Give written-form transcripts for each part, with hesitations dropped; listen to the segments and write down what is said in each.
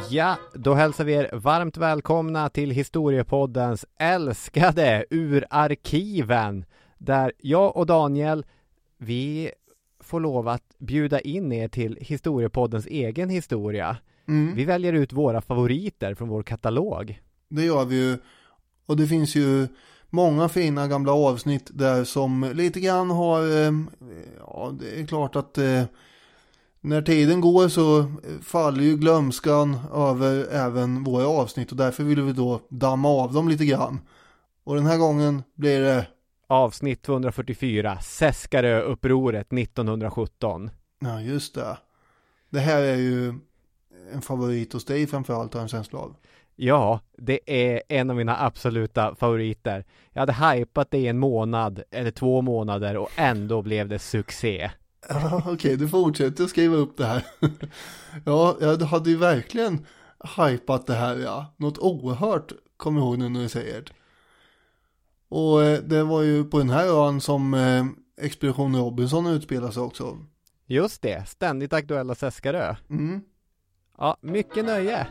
Ja, då hälsar vi er varmt välkomna till Historiepoddens älskade Ur arkiven, där jag och Daniel, vi får lov att bjuda in er till Historiepoddens egen historia. Vi väljer ut våra favoriter från vår katalog. Det gör vi ju, och det finns ju många fina gamla avsnitt där som lite grann har, ja, det är klart att när tiden går så faller ju glömskan över även våra avsnitt, och därför vill vi då damma av dem lite grann. Och den här gången blir det avsnitt 244, Seskarö-upproret 1917. Ja, just det. Det här är ju en favorit hos dig framförallt, har en känsla av. Ja, det är en av mina absoluta favoriter. Jag hade hypat det i 1 månad eller 2 månader och ändå blev det succé. Ja, okej, du fortsätter att skriva upp det här. Ja, jag hade ju verkligen hypat det här, ja. Något oerhört, kommer jag ihåg nu när du säger det. Och det var ju på den här ön som Expedition Robinson utspelar sig också. Just det, ständigt aktuella Seskarö. Ja, mycket nöje.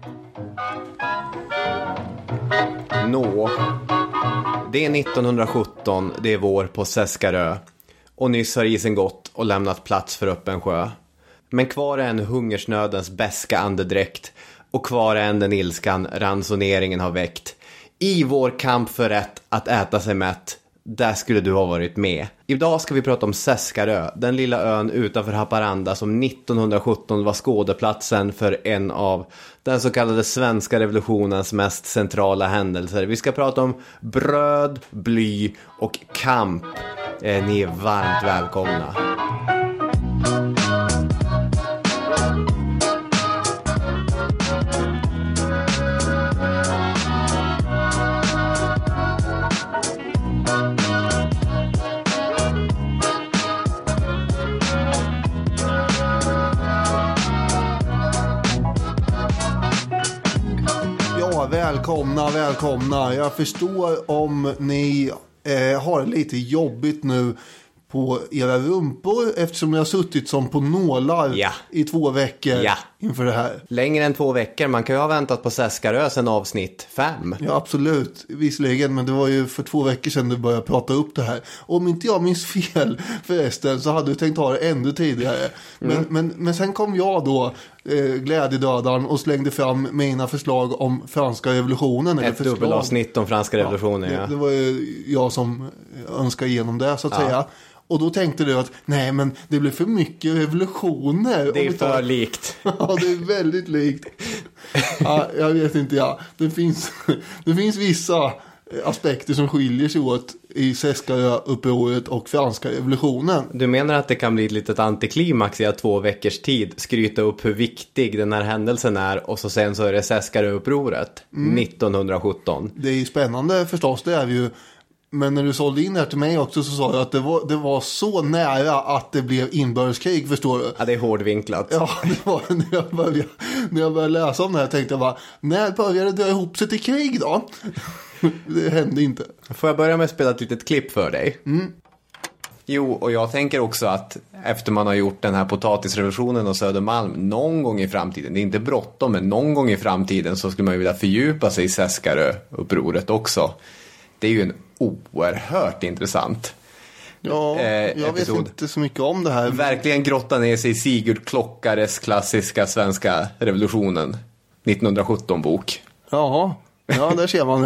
Nå, det är 1917, det är vår på Seskarö. Och nyss har isen gått och lämnat plats för öppen sjö. Men kvar är en hungersnödens beska andedräkt, och kvar är en den ilskan ransoneringen har väckt. I vår kamp för rätt att äta sig mätt, där skulle du ha varit med. Idag ska vi prata om Seskarö, den lilla ön utanför Haparanda som 1917 var skådeplatsen för en av den så kallade svenska revolutionens mest centrala händelser. Vi ska prata om bröd, bly och kamp. Ni är varmt välkomna. Välkomna. Jag förstår om ni har lite jobbigt nu på era rumpor, eftersom ni har suttit som på nålar i 2 veckor inför det här. Längre än 2 veckor, man kan ju ha väntat på Seskarö sedan avsnitt 5. Ja, absolut, visserligen, men det var ju för 2 veckor sedan du började prata upp det här. Om inte jag minns fel förresten så hade du tänkt ha det ännu tidigare. Men sen kom jag då, glädjedödaren, och slängde fram mina förslag om franska revolutionen. Ett dubbelavsnitt om franska revolutionen, det var ju jag som önskade igenom det, så att säga. Och då tänkte du att nej, men det blir för mycket revolutioner. Det är för likt. Ja, det är väldigt likt. Ja, jag vet inte, Det finns vissa aspekter som skiljer sig åt i Seskarö-upproret och franska revolutionen. Du menar att det kan bli ett litet antiklimax i 2 veckors tid skryta upp hur viktig den här händelsen är, och så sen så är det Seskarö-upproret 1917. Det är ju spännande förstås, det är ju. Men när du sålde in här till mig också så sa du att det var så nära att det blev inbördeskrig, förstår du? Ja, det är hårdvinklat. Ja, det var när jag började läsa om det här tänkte jag bara, när började det dra ihop sig till krig då? Det hände inte. Får jag börja med att spela ett litet klipp för dig? Jo, och jag tänker också att efter man har gjort den här potatisrevolutionen och Södermalm någon gång i framtiden, det är inte bråttom, men någon gång i framtiden så skulle man ju vilja fördjupa sig i Seskarö-upproret också. Det är ju en oerhört intressant jag episod. Vet inte så mycket om det här. Verkligen grotta ner sig i Sigurd Klockares klassiska svenska revolutionen 1917-bok. Ja, där ser man,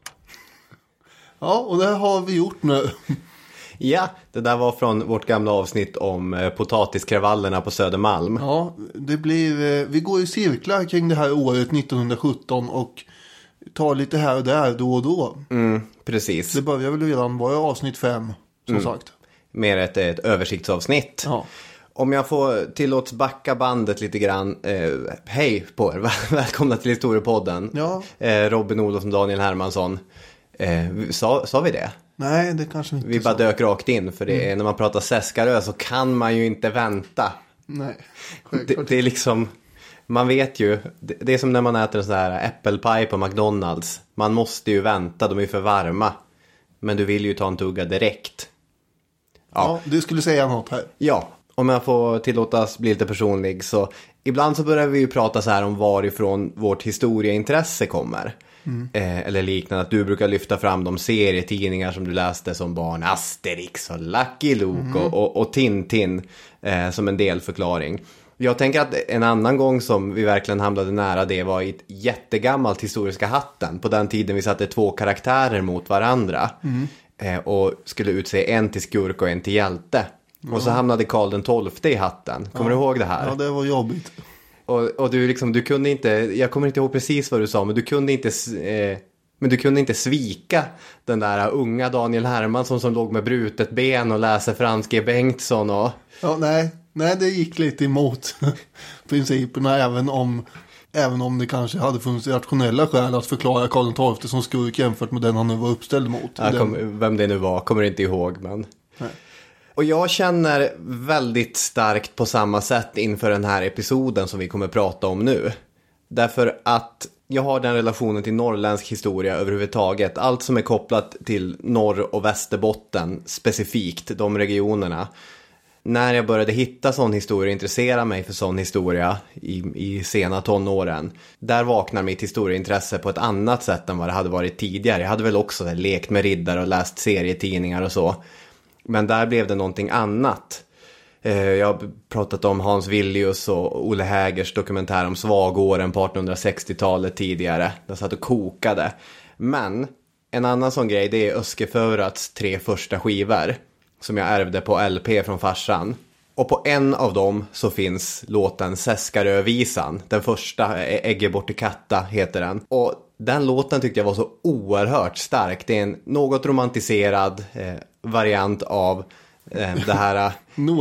Ja, och det har vi gjort nu. Ja, det där var från vårt gamla avsnitt om potatiskravallerna på Södermalm. Ja, det blir, vi går i cirklar kring det här året 1917 och tar lite här och där då och då. Precis. Det börjar väl redan vara avsnitt 5, som sagt. Mer ett översiktsavsnitt. Ja. Om jag får tillåts backa bandet lite grann. Hej på er, välkomna till Historiepodden. Ja. Robin Olofsson, Daniel Hermansson. Sa vi det? Nej, det kanske inte. Vi bara dök rakt in, för det är, när man pratar Seskarö så kan man ju inte vänta. Nej. Det är liksom, man vet ju, det är som när man äter en sån här äppelpaj på McDonalds. Man måste ju vänta, de är för varma. Men du vill ju ta en tugga direkt. Ja, du skulle säga något här. Ja, Om jag får tillåtas bli lite personlig, så ibland så börjar vi ju prata så här om varifrån vårt historieintresse kommer. Eller liknande, att du brukar lyfta fram de serietidningar som du läste som barn, Asterix och Lucky Luke och Tintin som en delförklaring. Jag tänker att en annan gång som vi verkligen hamnade nära det var i ett jättegammalt Historiska hatten. På den tiden vi satte 2 karaktärer mot varandra och skulle utse en till skurk och en till hjälte. Och så hamnade Karl den 12 i hatten. Kommer du ihåg det här? Ja, det var jobbigt. Och du liksom, du kunde inte, jag kommer inte ihåg precis vad du sa, men du kunde inte svika den där unga Daniel Hermansson som låg med brutet ben och läser Frans G. Bengtsson och... Ja, nej, det gick lite emot principerna, även om det kanske hade funnits rationella skäl att förklara Karl XII som skurk jämfört med den han nu var uppställd mot. Ja, vem det nu var, kommer inte ihåg, men... Nej. Och jag känner väldigt starkt på samma sätt inför den här episoden som vi kommer prata om nu. Därför att jag har den relationen till norrländsk historia överhuvudtaget. Allt som är kopplat till norr- och västerbotten specifikt, de regionerna. När jag började hitta sån historia, intressera mig för sån historia i sena tonåren, där vaknar mitt historieintresse på ett annat sätt än vad det hade varit tidigare. Jag hade väl också lekt med riddare och läst serietidningar och så. Men där blev det någonting annat. Jag har pratat om Hans Villius och Olle Hägers dokumentär om svagåren på 1860-talet tidigare. Jag satt och kokade. Men en annan sån grej, det är Öskeförats 3 första skivor som jag ärvde på LP från farsan. Och på en av dem så finns låten Seskarövisan. Den första, Ägge bort i Katta heter den. Och den låten tyckte jag var så oerhört stark. Det är en något romantiserad variant av det här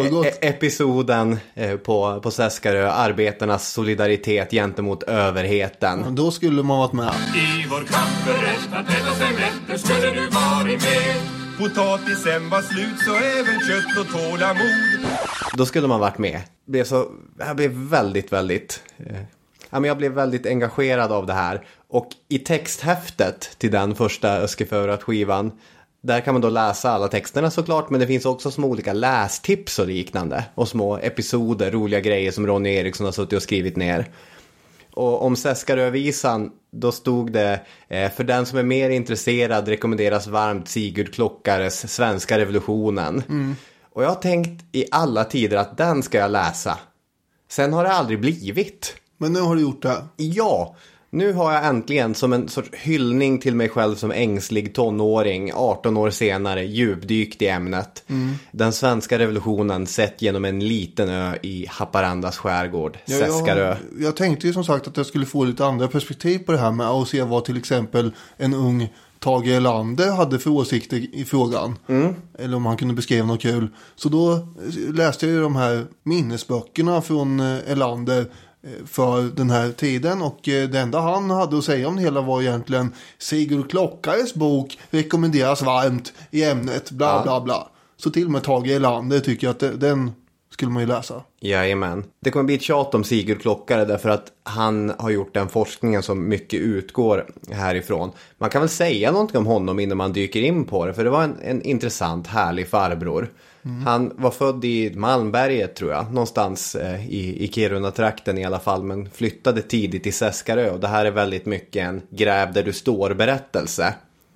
episoden på Seskarö, arbetarnas solidaritet gentemot överheten. Ja, då skulle man varit med. I vår kamp för rätt att äta sig mätt skulle du varit med. Potatisen var slut så även kött och tålamod. Då skulle man varit med. Jag blev väldigt jag blev väldigt engagerad av det här. Och i texthäftet till den första Öskeförat-skivan, där kan man då läsa alla texterna såklart, men det finns också små olika lästips och liknande. Och små episoder, roliga grejer som Ronny Eriksson har suttit och skrivit ner. Och om Seskarövisan, då stod det för den som är mer intresserad rekommenderas varmt Sigurd Klockares Svenska revolutionen. Och jag har tänkt i alla tider att den ska jag läsa. Sen har det aldrig blivit. Men nu har du gjort det. Ja, nu har jag äntligen som en sorts hyllning till mig själv som ängslig tonåring 18 år senare djupdykt i ämnet. Den svenska revolutionen sett genom en liten ö i Haparandas skärgård, Seskarö. Jag tänkte ju som sagt att jag skulle få lite andra perspektiv på det här med att se vad till exempel en ung Tage Erlander hade för åsikter i frågan. Eller om han kunde beskriva något kul. Så då läste jag ju de här minnesböckerna från Erlander för den här tiden, och det enda han hade att säga om det hela var egentligen Sigurd Klockares bok rekommenderas varmt i ämnet bla bla bla. Så till och med Tage Erlander tycker jag att den skulle man ju läsa. Jajamän. Det kommer bli ett tjat om Sigurd Klockare därför att han har gjort den forskningen som mycket utgår härifrån. Man kan väl säga någonting om honom innan man dyker in på det, för det var en intressant, härlig farbror. Han var född i Malmberget tror jag, någonstans i Kiruna-trakten i alla fall, men flyttade tidigt till Seskarö, och det här är väldigt mycket en gräv där du står berättelse.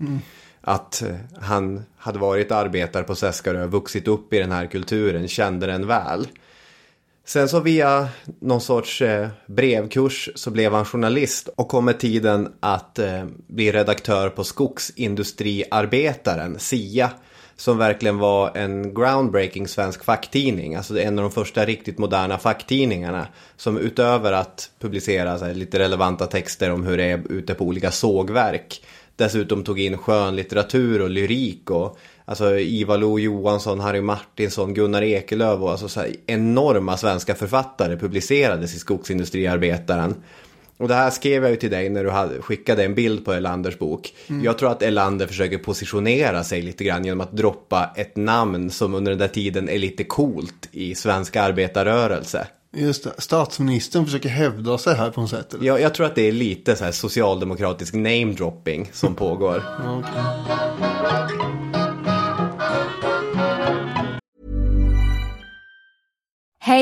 Att han hade varit arbetare på Seskarö, vuxit upp i den här kulturen, kände den väl. Sen så via någon sorts brevkurs så blev han journalist och kom med tiden att bli redaktör på Skogsindustriarbetaren, SIA, som verkligen var en groundbreaking svensk facktidning. Alltså en av de första riktigt moderna facktidningarna som utöver att publicera så här, lite relevanta texter om hur det är ute på olika sågverk, dessutom tog in skönlitteratur och lyrik och alltså Ivar Lo-Johansson, Harry Martinsson, Gunnar Ekelöf och alltså så här enorma svenska författare publicerades i Skogsindustriarbetaren. Och det här skrev jag ju till dig när du skickade en bild på Erlanders bok. Jag tror att Erlander försöker positionera sig lite grann genom att droppa ett namn som under den där tiden är lite coolt i svenska arbetarrörelse. Just det, statsministern försöker hävda sig här på något sätt. Eller? Ja, jag tror att det är lite så här socialdemokratisk name-dropping som pågår. Okay.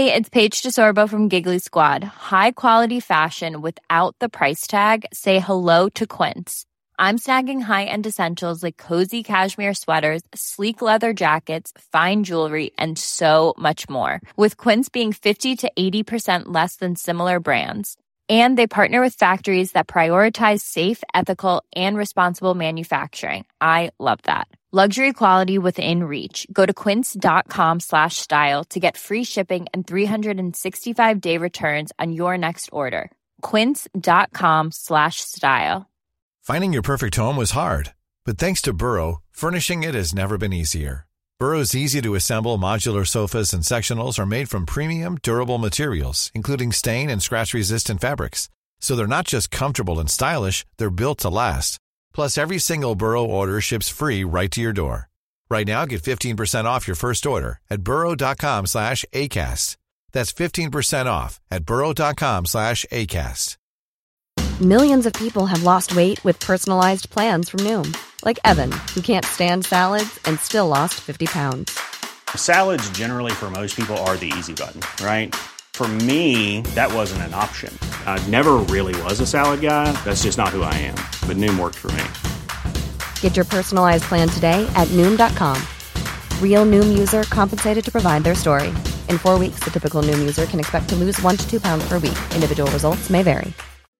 Hey, it's Paige DeSorbo from Giggly Squad. High quality fashion without the price tag. Say hello to Quince. I'm snagging high-end essentials like cozy cashmere sweaters, sleek leather jackets, fine jewelry, and so much more. With Quince being 50 to 80% less than similar brands. And they partner with factories that prioritize safe, ethical, and responsible manufacturing. I love that. Luxury quality within reach. Go to quince.com/style to get free shipping and 365-day returns on your next order. Quince.com/style. Finding your perfect home was hard, but thanks to Burrow, furnishing it has never been easier. Burrow's easy-to-assemble modular sofas and sectionals are made from premium, durable materials, including stain and scratch-resistant fabrics. So they're not just comfortable and stylish, they're built to last. Plus, every single Burrow order ships free right to your door. Right now, get 15% off your first order at burrow.com/ACAST. That's 15% off at burrow.com/ACAST. Millions of people have lost weight with personalized plans from Noom. Like Evan, who can't stand salads and still lost 50 pounds. Salads generally for most people are the easy button, right? For me, that wasn't an option. I never really was a salad guy. That's just not who I am. But Noom worked for me. Get your personalized plan today at Noom.com. Real Noom user compensated to provide their story. In 4 weeks, the typical Noom user can expect to lose 1 to 2 pounds per week. Individual results may vary.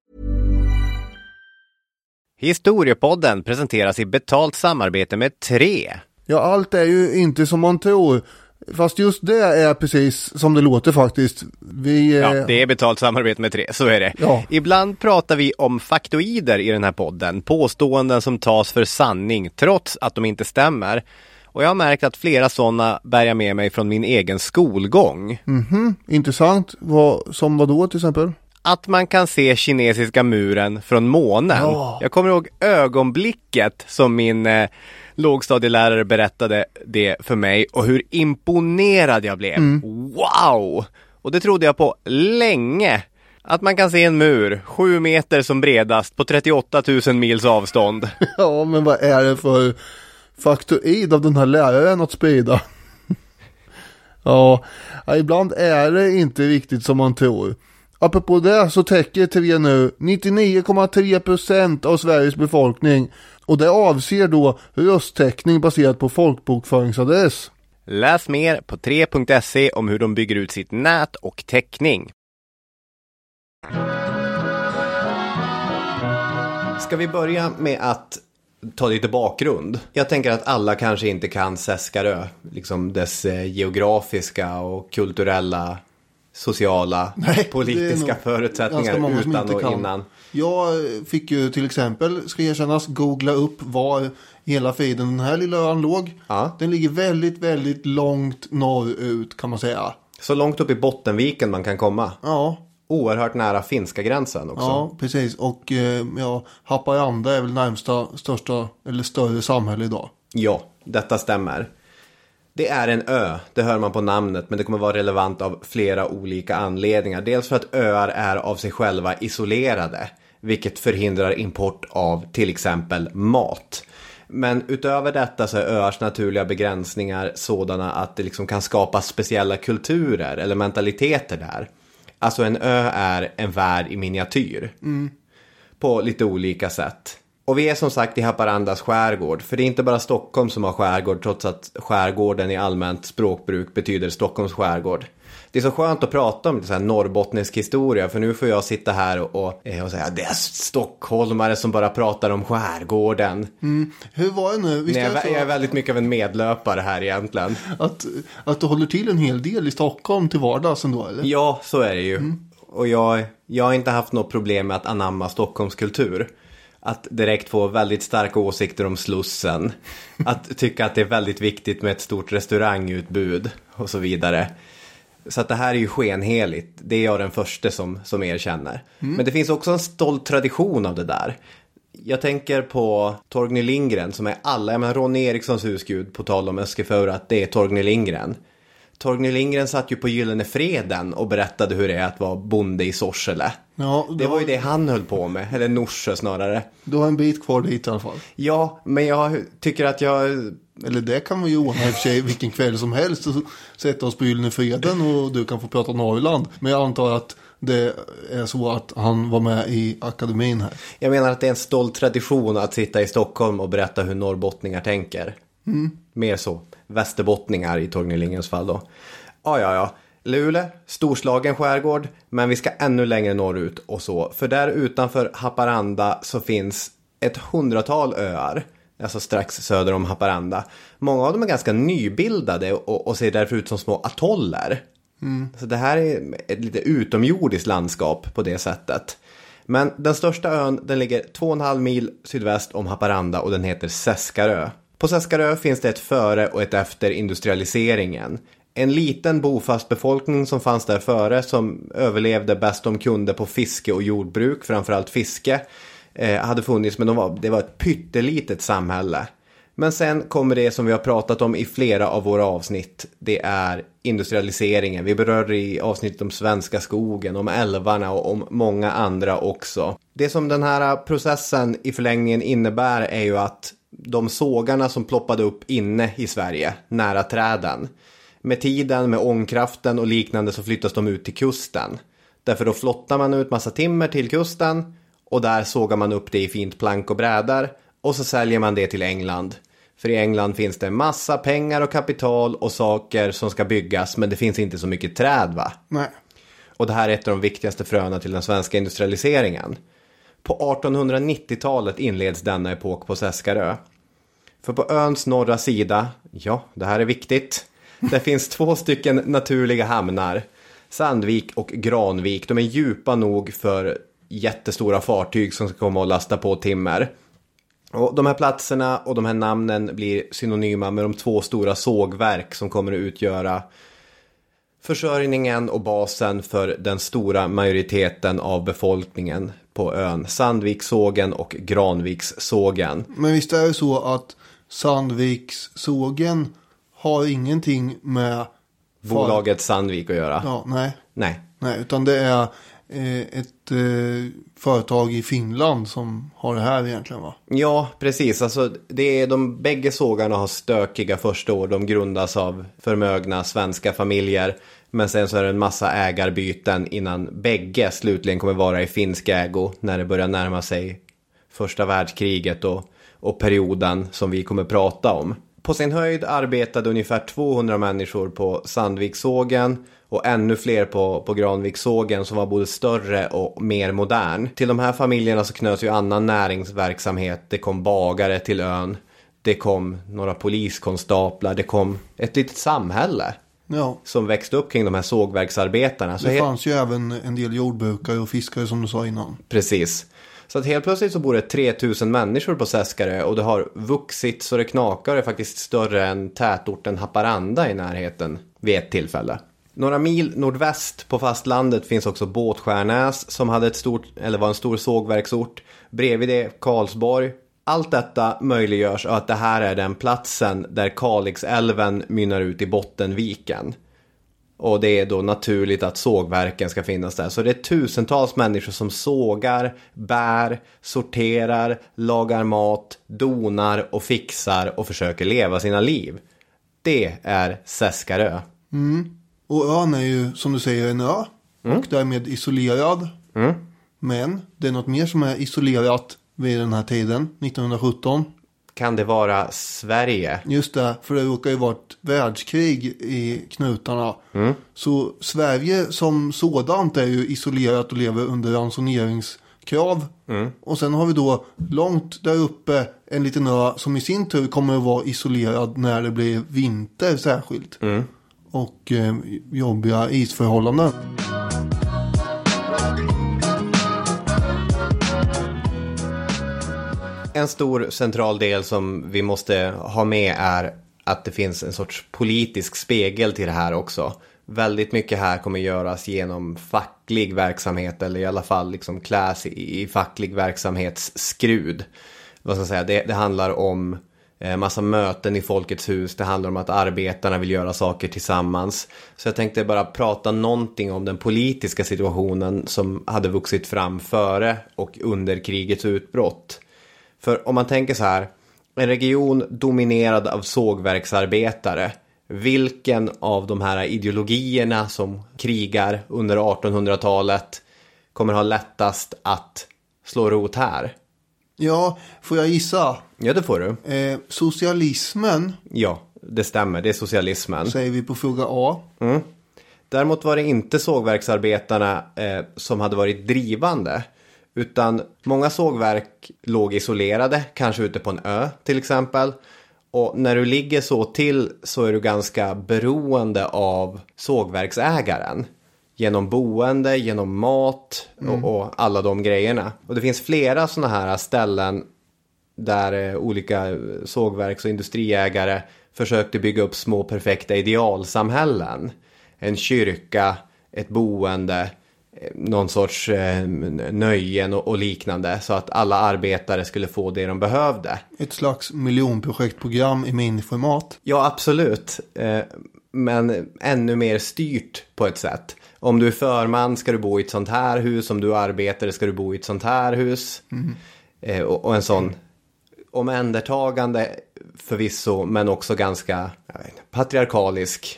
Historiepodden presenteras i betalt samarbete med 3. Ja, allt är ju inte som man tror. Fast just det är precis som det låter faktiskt. Ja, det är betalt samarbete med 3, så är det. Ja. Ibland pratar vi om faktoider i den här podden. Påståenden som tas för sanning trots att de inte stämmer. Och jag har märkt att flera sådana bär jag med mig från min egen skolgång. Intressant. Som vad då till exempel? Att man kan se kinesiska muren från månen. Ja. Jag kommer ihåg ögonblicket som min lågstadielärare berättade det för mig och hur imponerad jag blev. Wow! Och det trodde jag på länge. Att man kan se en mur 7 meter som bredast på 38 000 mils avstånd. Ja, men vad är det för faktoid av den här läraren att sprida? Ja, ibland är det inte riktigt som man tror. Apropå det så täcker TV nu 99,3% av Sveriges befolkning. Och det avser då rösttäckning baserat på folkbokföringsadress. Läs mer på 3.se om hur de bygger ut sitt nät och täckning. Ska vi börja med att ta lite bakgrund? Jag tänker att alla kanske inte kan Seskarö, liksom dess geografiska och kulturella, sociala, politiska förutsättningar utan och innan. Jag fick ju till exempel, ska erkännas, googla upp var hela fejden den här lilla ön låg. Ja. Den ligger väldigt, väldigt långt norrut kan man säga. Så långt upp i Bottenviken man kan komma. Ja. Oerhört nära finska gränsen också. Ja, precis. Och Haparanda är väl närmsta största eller större samhälle idag. Ja, detta stämmer. Det är en ö, det hör man på namnet, men det kommer vara relevant av flera olika anledningar. Dels för att öar är av sig själva isolerade, vilket förhindrar import av till exempel mat. Men utöver detta så är öars naturliga begränsningar sådana att det liksom kan skapa speciella kulturer eller mentaliteter där. Alltså en ö är en värld i miniatyr. På lite olika sätt. Och vi är som sagt i Haparandas skärgård. För det är inte bara Stockholm som har skärgård, trots att skärgården i allmänt språkbruk betyder Stockholms skärgård. Det är så skönt att prata om så här norrbottnisk historia. För nu får jag sitta här och säga det är stockholmare som bara pratar om skärgården. Hur var det nu? Nej, jag är väldigt mycket av en medlöpare här egentligen. Att du håller till en hel del i Stockholm till vardags ändå, eller? Ja, så är det ju. Och jag har inte haft något problem med att anamma Stockholms kultur. Att direkt få väldigt starka åsikter om Slussen. Att tycka att det är väldigt viktigt med ett stort restaurangutbud och så vidare. Så att det här är ju skenheligt. Det är jag den första som erkänner. Men det finns också en stolt tradition av det där. Jag tänker på Torgny Lindgren som är alla. Jag menar Ronny Erikssons husgud, på tal om Öskeför, att det är Torgny Lindgren. Torgny Lindgren satt ju på Gyllene Freden och berättade hur det är att vara bonde i Sorsele. Ja, det var ju det han höll på med. Eller Norsjö snarare. Du har en bit kvar dit i alla fall. Ja, men jag tycker att jag Eller det kan vi ju ordna i och för sig vilken kväll som helst och sätta oss på Gyllene Freden och du kan få prata Norrland. Men jag antar att det är så att han var med i akademin här. Jag menar att det är en stolt tradition att sitta i Stockholm och berätta hur norrbottningar tänker. Mer så. Västerbottningar i Torgny Lindgrens fall då. Ja. Luleå, storslagen skärgård, men vi ska ännu längre norrut och så. För där utanför Haparanda så finns ett 100-tal öar, alltså strax söder om Haparanda. Många av dem är ganska nybildade och ser därför ut som små atoller. Så det här är ett lite utomjordiskt landskap på det sättet. Men den största ön, den ligger 2,5 mil sydväst om Haparanda och den heter Seskarö. På Seskarö finns det ett före och ett efter industrialiseringen. En liten bofast befolkning som fanns där före som överlevde bäst de kunde på fiske och jordbruk, framförallt fiske, hade funnits, men det var ett pyttelitet samhälle. Men sen kommer det som vi har pratat om i flera av våra avsnitt. Det är industrialiseringen. Vi berörde i avsnittet om svenska skogen, om älvarna och om många andra också. Det som den här processen i förlängningen innebär är ju att de sågarna som ploppade upp inne i Sverige, nära träden, med tiden, med ångkraften och liknande så flyttas de ut till kusten. Därför då flottar man ut massa timmer till kusten och där sågar man upp det i fint plank och brädar och så säljer man det till England. För i England finns det massa pengar och kapital och saker som ska byggas, men det finns inte så mycket träd, va? Nej. Och det här är ett av de viktigaste fröna till den svenska industrialiseringen. På 1890-talet inleds denna epok på Seskarö. För på öns norra sida, ja, det här är viktigt, det finns 2 stycken naturliga hamnar, Sandvik och Granvik. De är djupa nog för jättestora fartyg som ska komma och lasta på timmer. Och de här platserna och de här namnen blir synonyma med de 2 stora sågverk som kommer att utgöra försörjningen och basen för den stora majoriteten av befolkningen på ön. Sandvikssågen och Granvikssågen. Men visst är det så att Sandvikssågen har ingenting med bolaget Sandvik att göra? Ja, nej. Nej, utan det är ett företag i Finland som har det här egentligen, va? Ja, precis. Alltså, det är de bägge sågarna har stökiga första år. De grundas av förmögna svenska familjer. Men sen så är det en massa ägarbyten innan bägge slutligen kommer vara i finsk ägo när det börjar närma sig första världskriget och perioden som vi kommer prata om. På sin höjd arbetade ungefär 200 människor på Sandvikssågen och ännu fler på Granvikssågen som var både större och mer modern. Till de här familjerna så knöts ju annan näringsverksamhet. Det kom bagare till ön. Det kom några poliskonstaplar. Det kom ett litet samhälle som växte upp kring de här sågverksarbetarna. Det fanns ju även en del jordbrukare och fiskare som du sa innan. Precis. Så att helt plötsligt så bor det 3000 människor på Seskarö och det har vuxit så det knakar. Det är faktiskt större än tätorten Haparanda i närheten vid ett tillfälle. Några mil nordväst på fastlandet finns också Båtskärnäs som hade var en stor sågverksort. Bredvid det Karlsborg. Allt detta möjliggörs av att det här är den platsen där Kalixälven mynnar ut i Bottenviken. Och det är då naturligt att sågverken ska finnas där. Så det är tusentals människor som sågar, bär, sorterar, lagar mat, donar och fixar och försöker leva sina liv. Det är Seskarö. Och ön är ju, som du säger, en ö. Och därmed isolerad. Men det är något mer som är isolerat vid den här tiden, 1917. Kan det vara Sverige? Just det, för det råkar ju vara ett världskrig i knutarna. Så Sverige som sådant är ju isolerat och lever under ransoneringskrav. Och sen har vi då långt där uppe en liten ö som i sin tur kommer att vara isolerad när det blir vinter särskilt. Och jobbiga isförhållanden. En stor central del som vi måste ha med är att det finns en sorts politisk spegel till det här också. Väldigt mycket här kommer göras genom facklig verksamhet eller i alla fall liksom kläs i facklig verksamhetsskrud. Vad ska jag säga? Det handlar om massa möten i Folkets hus. Det handlar om att arbetarna vill göra saker tillsammans. Så jag tänkte bara prata någonting om den politiska situationen som hade vuxit fram före och under krigets utbrott. För om man tänker så här, En region dominerad av sågverksarbetare. Vilken av de här ideologierna som krigar under 1800-talet kommer ha lättast att slå rot här? Ja, får jag gissa? Ja, det får du. Socialismen. Ja, det stämmer. Det är socialismen. Säger vi på fråga A. Mm. Däremot var det inte sågverksarbetarna som hade varit drivande. Utan många sågverk låg isolerade, kanske ute på en ö till exempel. Och när du ligger så till så är du ganska beroende av sågverksägaren. Genom boende, genom mat och alla de grejerna. Och det finns flera sådana här ställen där olika sågverks- och industriägare försökte bygga upp små perfekta idealsamhällen. En kyrka, ett boende, någon sorts nöjen och liknande. Så att alla arbetare skulle få det de behövde. Ett slags miljonprojektprogram i miniformat. Ja, absolut. Men ännu mer styrt på ett sätt. Om du är förman ska du bo i ett sånt här hus. Om du är arbetare ska du bo i ett sånt här hus. Och en sån omhändertagande förvisso, men också ganska patriarkalisk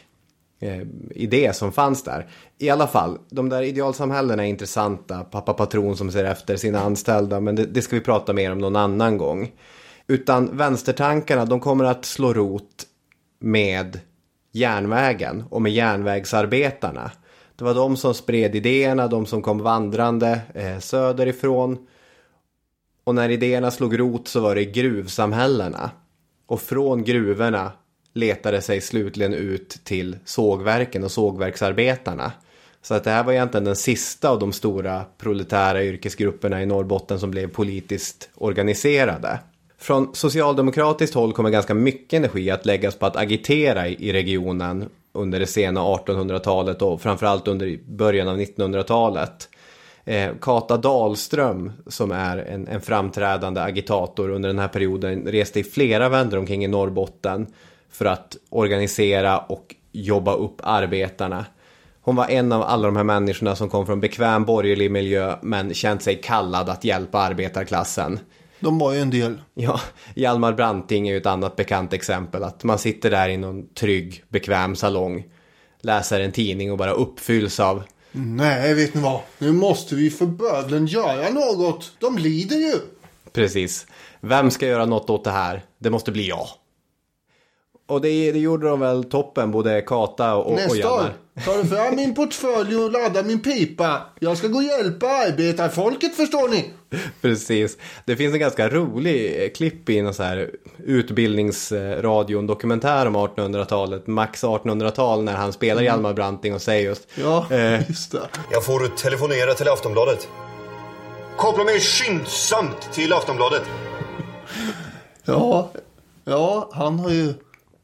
idé som fanns där. I alla fall, de där idealsamhällena är intressanta. Pappa patron som ser efter sina anställda, men det ska vi prata mer om någon annan gång. Utan vänstertankarna, de kommer att slå rot med järnvägen och med järnvägsarbetarna. Det var de som spred idéerna, de som kom vandrande söderifrån. Och när idéerna slog rot så var det gruvsamhällena. Och från gruvorna letade sig slutligen ut till sågverken och sågverksarbetarna. Så att det här var egentligen den sista av de stora proletära yrkesgrupperna i Norrbotten som blev politiskt organiserade. Från socialdemokratiskt håll kommer ganska mycket energi att läggas på att agitera i regionen under det sena 1800-talet och framförallt under början av 1900-talet. Kata Dahlström, som är en framträdande agitator under den här perioden, reste i flera vändor omkring i Norrbotten för att organisera och jobba upp arbetarna. Hon var en av alla de här människorna som kom från bekväm borgerlig miljö men känt sig kallad att hjälpa arbetarklassen. De var ju en del. Ja, Hjalmar Branting är ju ett annat bekant exempel. Att man sitter där i någon trygg, bekväm salong, läser en tidning och bara uppfylls av... Nej, vet ni vad? Nu måste vi för bövlen göra något. De lider ju. Precis. Vem ska göra något åt det här? Det måste bli jag. Och det gjorde de väl toppen, både Kata och Hjalmar. Nästa, tar du fram min portfölj och laddar min pipa. Jag ska gå och hjälpa arbetarfolket, förstår ni? Precis. Det finns en ganska rolig klipp i en så här utbildningsradion dokumentär om 1800-talet, Max 1800-tal, när han spelar Hjalmar Branting och säger just... Ja, just det. Jag får telefonera till Aftonbladet. Koppla mig skyndsamt till Aftonbladet. Ja, han har ju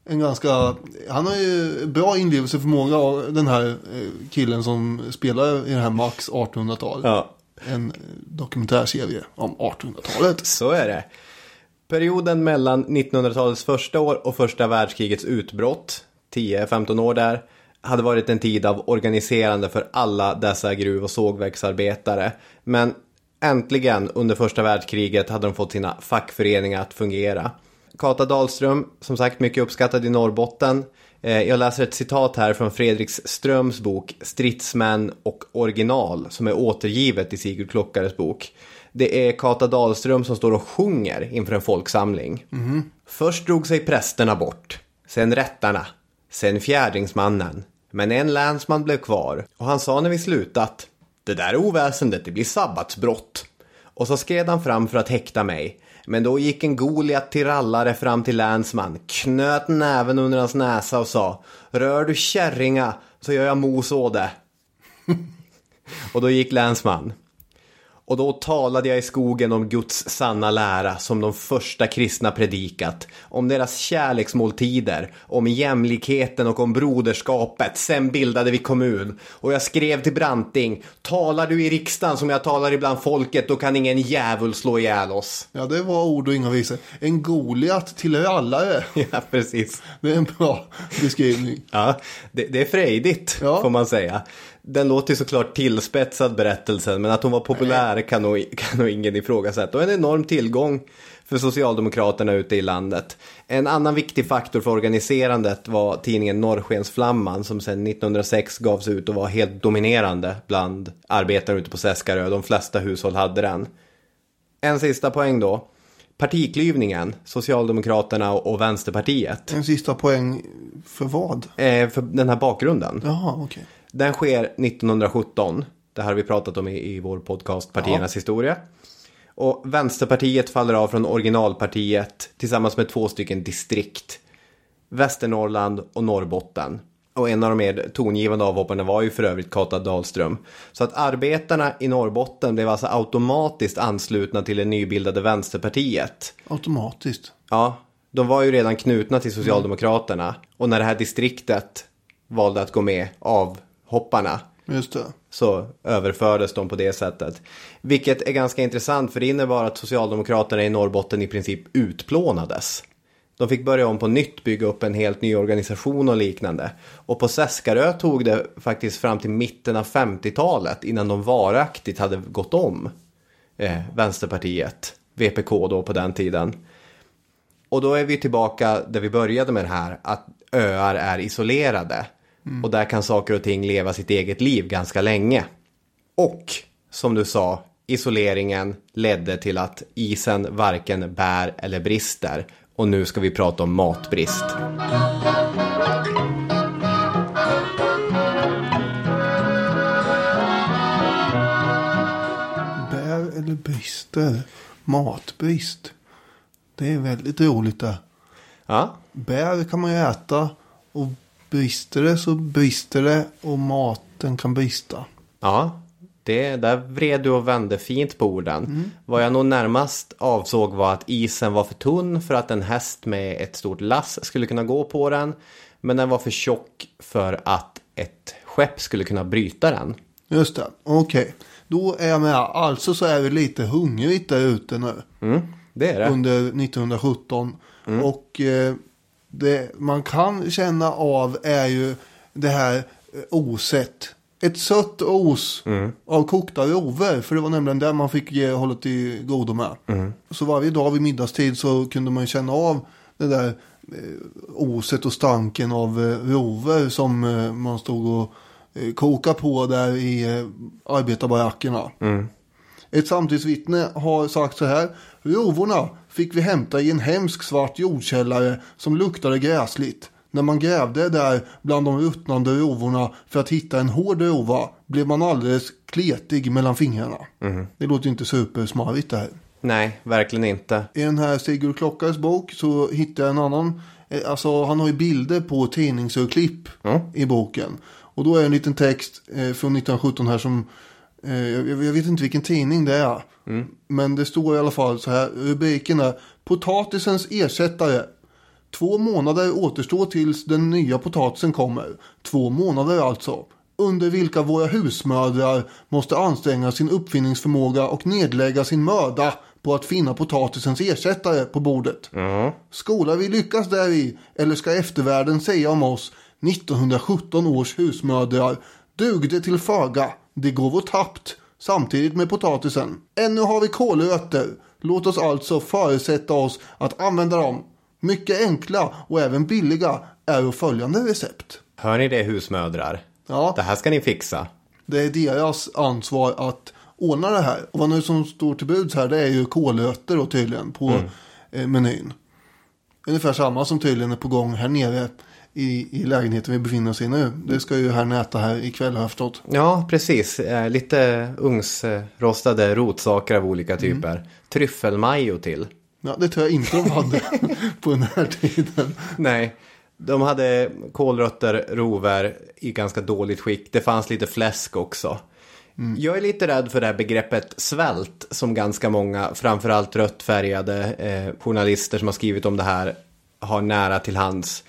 bra inlevelseförmåga av den här killen som spelar i det här Max 1800-tal. Ja. En dokumentärserie om 1800-talet. Så är det. Perioden mellan 1900-talets första år och första världskrigets utbrott, 10-15 år där, hade varit en tid av organiserande för alla dessa gruv- och sågverksarbetare. Men äntligen under första världskriget hade de fått sina fackföreningar att fungera. Kata Dahlström, som sagt mycket uppskattad i Norrbotten. Jag läser ett citat här från Fredriks Ströms bok Stridsmän och original, som är återgivet i Sigurd Klockares bok. Det är Kata Dahlström som står och sjunger inför en folksamling. Först drog sig prästerna bort, sen rättarna, sen fjärdingsmannen. Men en länsman blev kvar och han sa när vi slutat: det där oväsendet, det blir sabbatsbrott. Och så skred han fram för att häkta mig. Men då gick en Goliat till rallare fram till länsman, knöt näven under hans näsa och sa: rör du kärringa så gör jag mos å det. Och då gick länsman. Och då talade jag i skogen om Guds sanna lära som de första kristna predikat. Om deras kärleksmåltider, om jämlikheten och om broderskapet. Sen bildade vi kommun. Och jag skrev till Branting: talar du i riksdagen som jag talar ibland folket, då kan ingen jävel slå ihjäl oss. Ja, det var ord och inga visor. En Goliat till rallare. Ja, precis. Det är en bra beskrivning. Ja, det är frejdigt, får man säga. Den låter ju såklart tillspetsad, berättelsen, men att hon var populär kan nog ingen ifrågasätta. Och en enorm tillgång för Socialdemokraterna ute i landet. En annan viktig faktor för organiserandet var tidningen Norrskensflamman som sedan 1906 gavs ut och var helt dominerande bland arbetare ute på Seskarö. De flesta hushåll hade den. En sista poäng då. Partiklyvningen, Socialdemokraterna och Vänsterpartiet. En sista poäng för vad? För den här bakgrunden. Jaha, okej. Den sker 1917. Det här har vi pratat om i vår podcast Partiernas historia. Och Vänsterpartiet faller av från originalpartiet tillsammans med 2 stycken distrikt. Västernorrland och Norrbotten. Och en av de mer tongivande avhopparna var ju för övrigt Kata Dahlström. Så att arbetarna i Norrbotten blev alltså automatiskt anslutna till det nybildade Vänsterpartiet. Automatiskt? Ja, de var ju redan knutna till Socialdemokraterna. Och när det här distriktet valde att gå med avhopparna. Just det. Så överfördes de på det sättet. Vilket är ganska intressant för det innebar att Socialdemokraterna i Norrbotten i princip utplånades. De fick börja om på nytt, bygga upp en helt ny organisation och liknande. Och på Seskarö tog det faktiskt fram till mitten av 50-talet innan de varaktigt hade gått om Vänsterpartiet, VPK då på den tiden. Och då är vi tillbaka där vi började med det här, att öar är isolerade. Och där kan saker och ting leva sitt eget liv ganska länge. Och som du sa, isoleringen ledde till att isen varken bär eller brister. Och nu ska vi prata om matbrist. Bär eller brister? Matbrist. Det är väldigt roligt det. Ja. Bär kan man ju äta och brister det så brister det och maten kan brista. Ja, där vred du och vände fint på orden. Vad jag nog närmast avsåg var att isen var för tunn för att en häst med ett stort lass skulle kunna gå på den. Men den var för tjock för att ett skepp skulle kunna bryta den. Just det, okej. Då är jag med. Alltså så är det lite hungrigt där ute nu. Det är det. Under 1917. Och det man kan känna av är ju det här oset. Ett sött os av kokta rover. För det var nämligen där man fick hålla till godo med. Så varje dag vid middagstid så kunde man känna av det där oset och stanken av rover som man stod och kokade på där i arbetarbarackerna. Ett samtidsvittne har sagt så här: rovorna fick vi hämta i en hemsk svart jordkällare som luktade gräsligt. När man grävde där bland de ruttnande rovorna för att hitta en hård rova blev man alldeles kletig mellan fingrarna. Det låter inte supersmarrigt det här. Nej, verkligen inte. I den här Sigurd Klockares bok så hittar jag en annan. Alltså han har ju bilder på tidningsurklipp i boken. Och då är en liten text från 1917 här som jag vet inte vilken tidning det är. Men det står i alla fall så här. Rubriken är potatisens ersättare. 2 månader återstår tills den nya potatisen kommer. 2 månader alltså. Under vilka våra husmödrar måste anstränga sin uppfinningsförmåga och nedlägga sin möda på att finna potatisens ersättare på bordet. Skola vi lyckas där i, eller ska eftervärlden säga om oss 1917 års husmödrar dugde till föga, det går vår tappt samtidigt med potatisen. Ännu har vi kålrötter, låt oss alltså förutsätta oss att använda dem. Mycket enkla och även billiga är följande recept. Hör ni det, husmödrar? Ja. Det här ska ni fixa. Det är deras ansvar att ordna det här. Och vad nu som står till buds här, det är ju kålrötter då tydligen på menyn. Ungefär samma som tydligen är på gång här nere i lägenheten vi befinner oss i nu. Det ska ju här äta här ikväll har jag förstått. Ja, precis. Lite ugnsrostade rotsaker av olika typer. Tryffelmajo till. Ja, det tror jag inte de hade på den här tiden. Nej, de hade kålrötter, rover i ganska dåligt skick. Det fanns lite fläsk också. Jag är lite rädd för det här begreppet svält som ganska många, framförallt röttfärgade journalister som har skrivit om det här har nära till hands.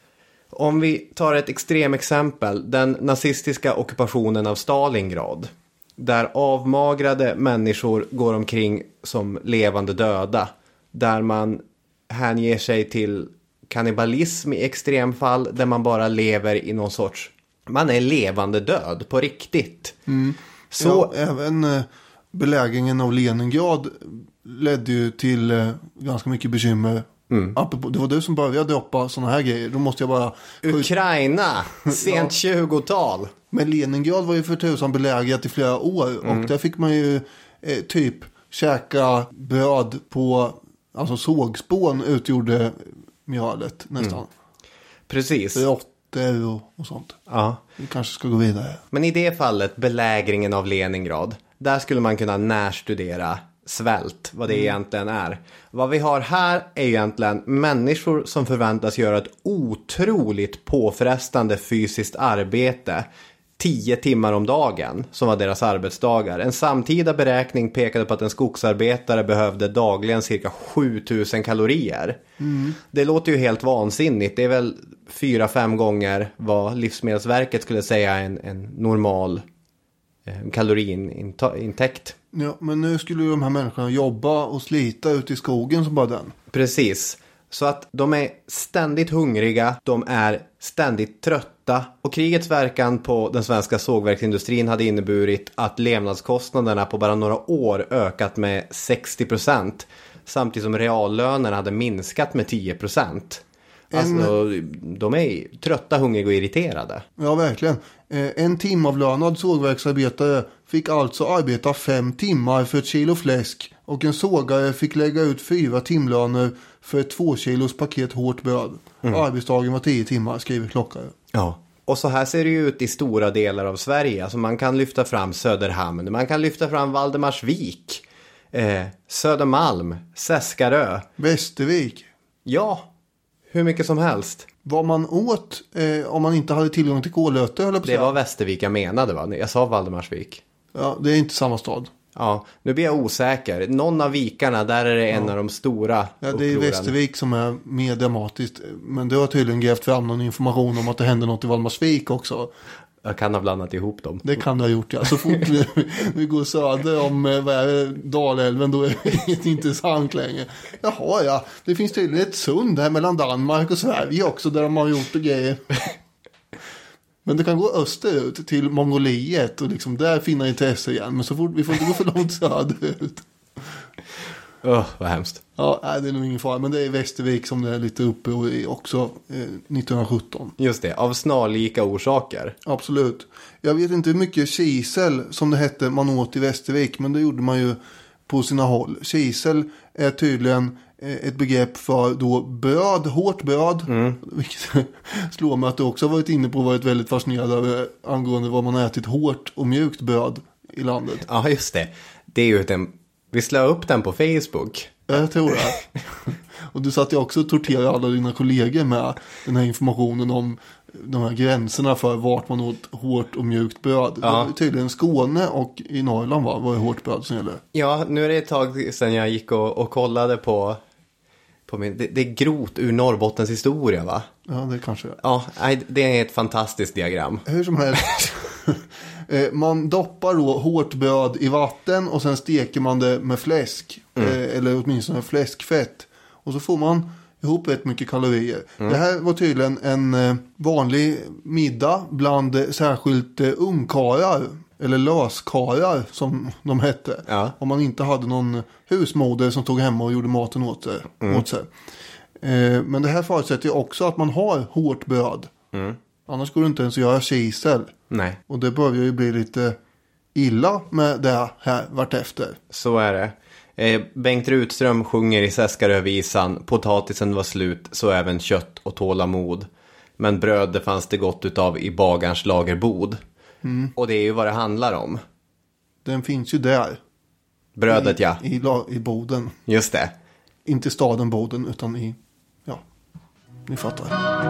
Om vi tar ett extremexempel, den nazistiska ockupationen av Stalingrad, där avmagrade människor går omkring som levande döda, där man hänger sig till kannibalism i extremfall, där man bara lever i någon sorts, man är levande död på riktigt. Så ja, även belägringen av Leningrad ledde ju till ganska mycket bekymmer. Det var du som började droppa sådana här grejer. Då måste jag bara... Ukraina, sent 20-tal. Men Leningrad var ju för tusan belägrat i flera år. Och där fick man ju typ käka bröd på... Alltså sågspån utgjorde mjölet nästan. Precis. Råttor och sånt. Ja. Vi kanske ska gå vidare. Men i det fallet, belägringen av Leningrad, där skulle man kunna närstudera svält, vad det egentligen är. Vad vi har här är egentligen människor som förväntas göra ett otroligt påfrestande fysiskt arbete 10 timmar om dagen, som var deras arbetsdagar. En samtida beräkning pekade på att en skogsarbetare behövde dagligen cirka 7000 kalorier. Det låter ju helt vansinnigt. Det är väl 4-5 gånger vad Livsmedelsverket skulle säga en normal kaloriintäkt. Ja, men nu skulle ju de här människorna jobba och slita ut i skogen som bara den. Precis. Så att de är ständigt hungriga, de är ständigt trötta och krigets verkan på den svenska sågverksindustrin hade inneburit att levnadskostnaderna på bara några år ökat med 60%, samtidigt som reallönerna hade minskat med 10%. Alltså, de är trötta, hungriga och irriterade. Ja, verkligen. En timavlönad sågverksarbetare fick alltså arbeta 5 timmar för ett kilo fläsk och en sågare fick lägga ut 4 timlöner för ett 2 kilos paket hårt bröd. Arbetsdagen var 10 timmar, skriver Klockare. Ja. Och så här ser det ju ut i stora delar av Sverige. Alltså man kan lyfta fram Söderhamn, man kan lyfta fram Valdemarsvik, Södermalm, Seskarö. Västervik. Ja, hur mycket som helst. Vad man åt om man inte hade tillgång till kolötter, höll jag på att säga. Det var Västervik jag menade, va? Jag sa Valdemarsvik. Ja, det är inte samma stad. Ja, nu blir jag osäker. Någon av vikarna, där är det en av de stora. Ja, det är Västervik som är mer dramatiskt. Men du har tydligen grävt fram någon information om att det hände något i Valdemarsvik också. Jag kan ha blandat ihop dem. Det kan du ha gjort, ja. Så fort vi går söder om Dalälven, då är det inte intressant längre. Jaha, ja. Det finns tydligen ett sund här mellan Danmark och Sverige också, där de har gjort grejer. Men det kan gå österut till Mongoliet och liksom där finna intresse igen. Men så fort vi får inte gå för långt söderut. Vad hemskt. Ja, det är nog ingen fara. Men det är Västervik som det är lite uppe i också 1917. Just det, av snarlika orsaker. Absolut. Jag vet inte hur mycket kisel som det hette man åt i Västervik. Men det gjorde man ju på sina håll. Kisel är tydligen ett begrepp för då bröd, hårt bröd. Vilket slår mig att du också har varit inne på, varit väldigt fascinerad över angående vad man har ätit hårt och mjukt bröd i landet. Ja, just det. Det är ju vi slår upp den på Facebook. Jag tror det. Och du satt ju också och torterade alla dina kollegor med den här informationen om de här gränserna för vart man åt hårt och mjukt bröd. Ja. Tydligen Skåne och i Norrland var det hårt bröd som gäller. Ja, nu är det ett tag sedan jag gick och kollade på min... Det är grot ur Norrbottens historia, va? Ja, det kanske är. Ja, det är ett fantastiskt diagram. Hur som helst... Man doppar då hårt bröd i vatten och sen steker man det med fläsk. Eller åtminstone fläskfett. Och så får man ihop rätt mycket kalorier. Det här var tydligen en vanlig middag bland särskilt ungkarlar. Eller löskarar som de hette. Ja. Om man inte hade någon husmoder som tog hemma och gjorde maten åt sig. Men det här förutsätter ju också att man har hårt bröd. Annars går det inte ens att göra kisel. Nej. Och det börjar ju bli lite illa med det här vartefter. Så är det. Bengt Rutström sjunger i Seskarövisan: potatisen var slut, så även kött och tålamod. Men bröd det fanns det gott utav i bagarns lagerbod. Och det är ju vad det handlar om. Den finns ju där. Brödet, ja. I Boden. Just det. Inte staden Boden, utan i... Ja, ni fattar.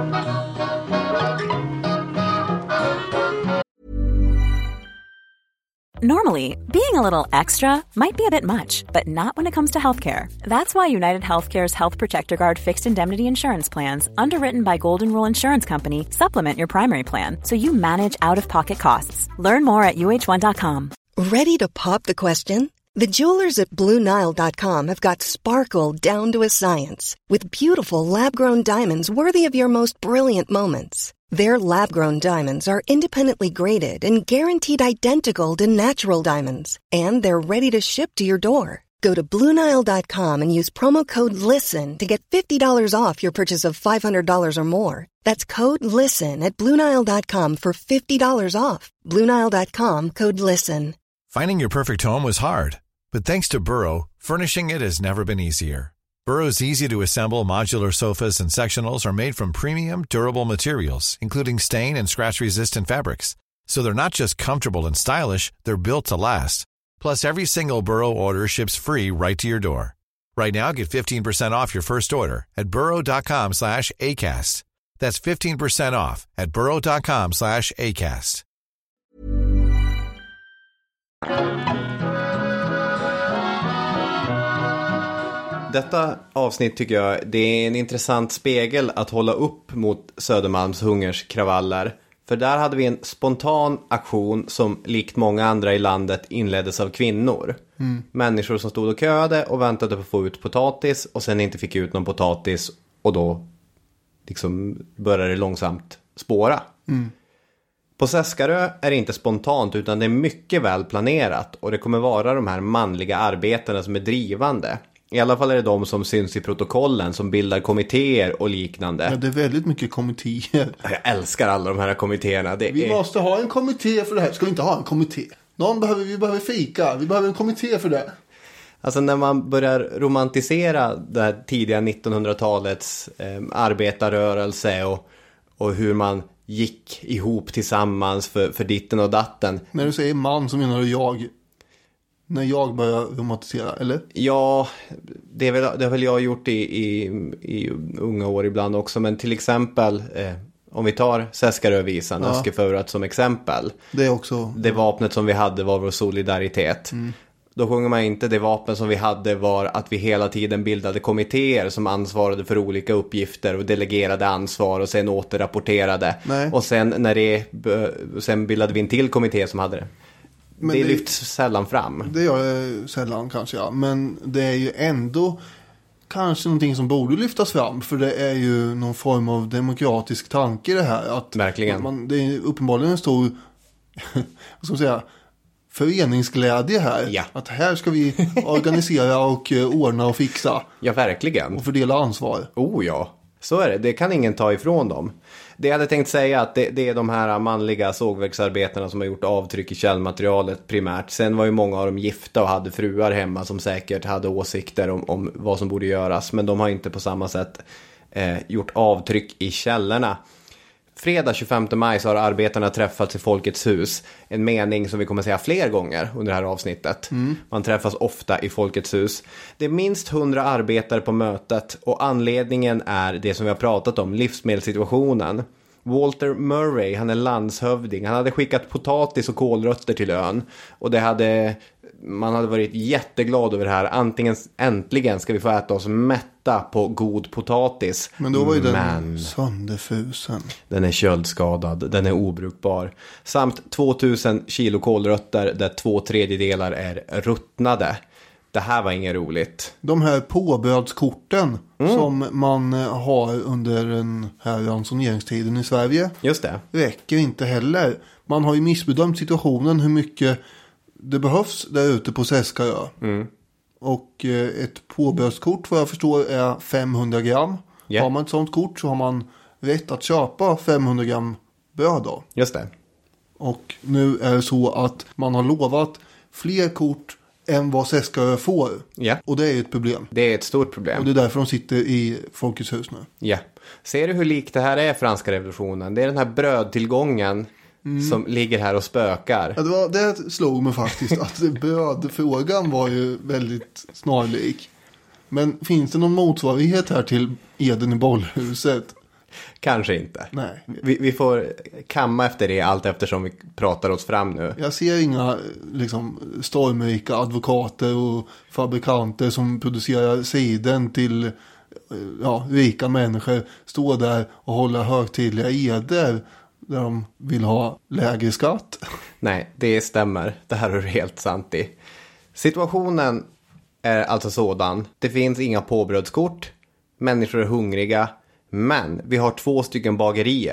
Normally, being a little extra might be a bit much, but not when it comes to healthcare. That's why United Healthcare's Health Protector Guard fixed indemnity insurance plans, underwritten by Golden Rule Insurance Company, supplement your primary plan so you manage out-of-pocket costs. Learn more at uh1.com. Ready to pop the question? The jewelers at BlueNile.com have got sparkle down to a science with beautiful lab-grown diamonds worthy of your most brilliant moments. Their lab-grown diamonds are independently graded and guaranteed identical to natural diamonds. And they're ready to ship to your door. Go to BlueNile.com and use promo code LISTEN to get $50 off your purchase of $500 or more. That's code LISTEN at BlueNile.com for $50 off. BlueNile.com, code LISTEN. Finding your perfect home was hard, but thanks to Burrow, furnishing it has never been easier. Burrow's easy-to-assemble modular sofas and sectionals are made from premium, durable materials, including stain and scratch-resistant fabrics. So they're not just comfortable and stylish, they're built to last. Plus, every single Burrow order ships free right to your door. Right now, get 15% off your first order at burrow.com/ACAST. That's 15% off at burrow.com/ACAST. Detta avsnitt tycker jag det är en intressant spegel att hålla upp mot Södermalms hungerskravaller. För där hade vi en spontan aktion som likt många andra i landet inleddes av kvinnor. Människor som stod och köade och väntade på att få ut potatis och sen inte fick ut någon potatis och då liksom började det långsamt spåra. På Seskarö är det inte spontant utan det är mycket väl planerat och det kommer vara de här manliga arbetarna som är drivande. I alla fall är det de som syns i protokollen som bildar kommittéer och liknande. Ja, det är väldigt mycket kommittéer. Jag älskar alla de här kommittéerna. Vi måste ha en kommitté för det här. Ska vi inte ha en kommitté? Vi behöver fika. Vi behöver en kommitté för det. Alltså när man börjar romantisera det här tidiga 1900-talets arbetarrörelse och hur man gick ihop tillsammans för ditten och datten. När du säger man så menar du jag. När jag börjar romantisera, eller? Ja, det har väl jag gjort i unga år ibland också. Men till exempel, om vi tar Seskarövisan, Öskeförat som exempel. Det är också... Det vapnet som vi hade var vår solidaritet. Då sjunger man inte det vapen som vi hade var att vi hela tiden bildade kommittéer som ansvarade för olika uppgifter och delegerade ansvar och sen återrapporterade. Nej. Och sen sen bildade vi en till kommitté som hade det. Men det lyfts sällan fram. Det gör det sällan kanske, ja. Men det är ju ändå kanske någonting som borde lyftas fram. För det är ju någon form av demokratisk tanke det här. Att verkligen. Det är uppenbarligen en stor vad ska man säga, föreningsglädje här. Ja. Att här ska vi organisera och ordna och fixa. Ja, verkligen. Och fördela ansvar. Oh ja, så är det. Det kan ingen ta ifrån dem. Det jag hade tänkt säga att det är de här manliga sågverksarbetarna som har gjort avtryck i källmaterialet primärt. Sen var ju många av dem gifta och hade fruar hemma som säkert hade åsikter om vad som borde göras. Men de har inte på samma sätt gjort avtryck i källorna. Fredag 25 maj så har arbetarna träffats i Folkets hus. En mening som vi kommer säga fler gånger under det här avsnittet. Man träffas ofta i Folkets hus. Det är minst 100 arbetare på mötet och anledningen är det som vi har pratat om, livsmedelssituationen. Walter Murray, han är landshövding. Han hade skickat potatis och kålrötter till ön. Och man hade varit jätteglad över det här. Äntligen ska vi få äta oss mätta på god potatis. Men då var ju den sönderfusen. Den är köldskadad, den är obrukbar. Samt 2000 kilo kålrötter där 2/3 är ruttnade. Det här var inget roligt. De här påbrödskorten som man har under den här ransoneringstiden i Sverige. Just det. Räcker inte heller. Man har ju missbedömt situationen hur mycket det behövs där ute på Seskarö. Och ett påbrödskort vad jag förstår är 500 gram. Yeah. Har man ett sånt kort så har man rätt att köpa 500 gram bröd då. Just det. Och nu är det så att man har lovat fler kort än vad Seskarö får. Yeah. Och det är ett problem. Det är ett stort problem. Och det är därför de sitter i Folkets hus nu. Ja. Yeah. Ser du hur likt det här är franska revolutionen? Det är den här brödtillgången som ligger här och spökar. Ja, det slog mig faktiskt att brödfrågan var ju väldigt snarlik. Men finns det någon motsvarighet här till Eden i bollhuset? Kanske inte. Nej. Vi får kamma efter det allt eftersom vi pratar oss fram nu. Jag ser inga stormrika advokater och fabrikanter som producerar siden till rika människor stå där och hålla högtidliga eder där de vill ha lägre skatt. Nej, det stämmer. Det här är helt sant i. Situationen är alltså sådan. Det finns inga påbrödskort. Människor är hungriga. Men vi har 2 stycken bagerier.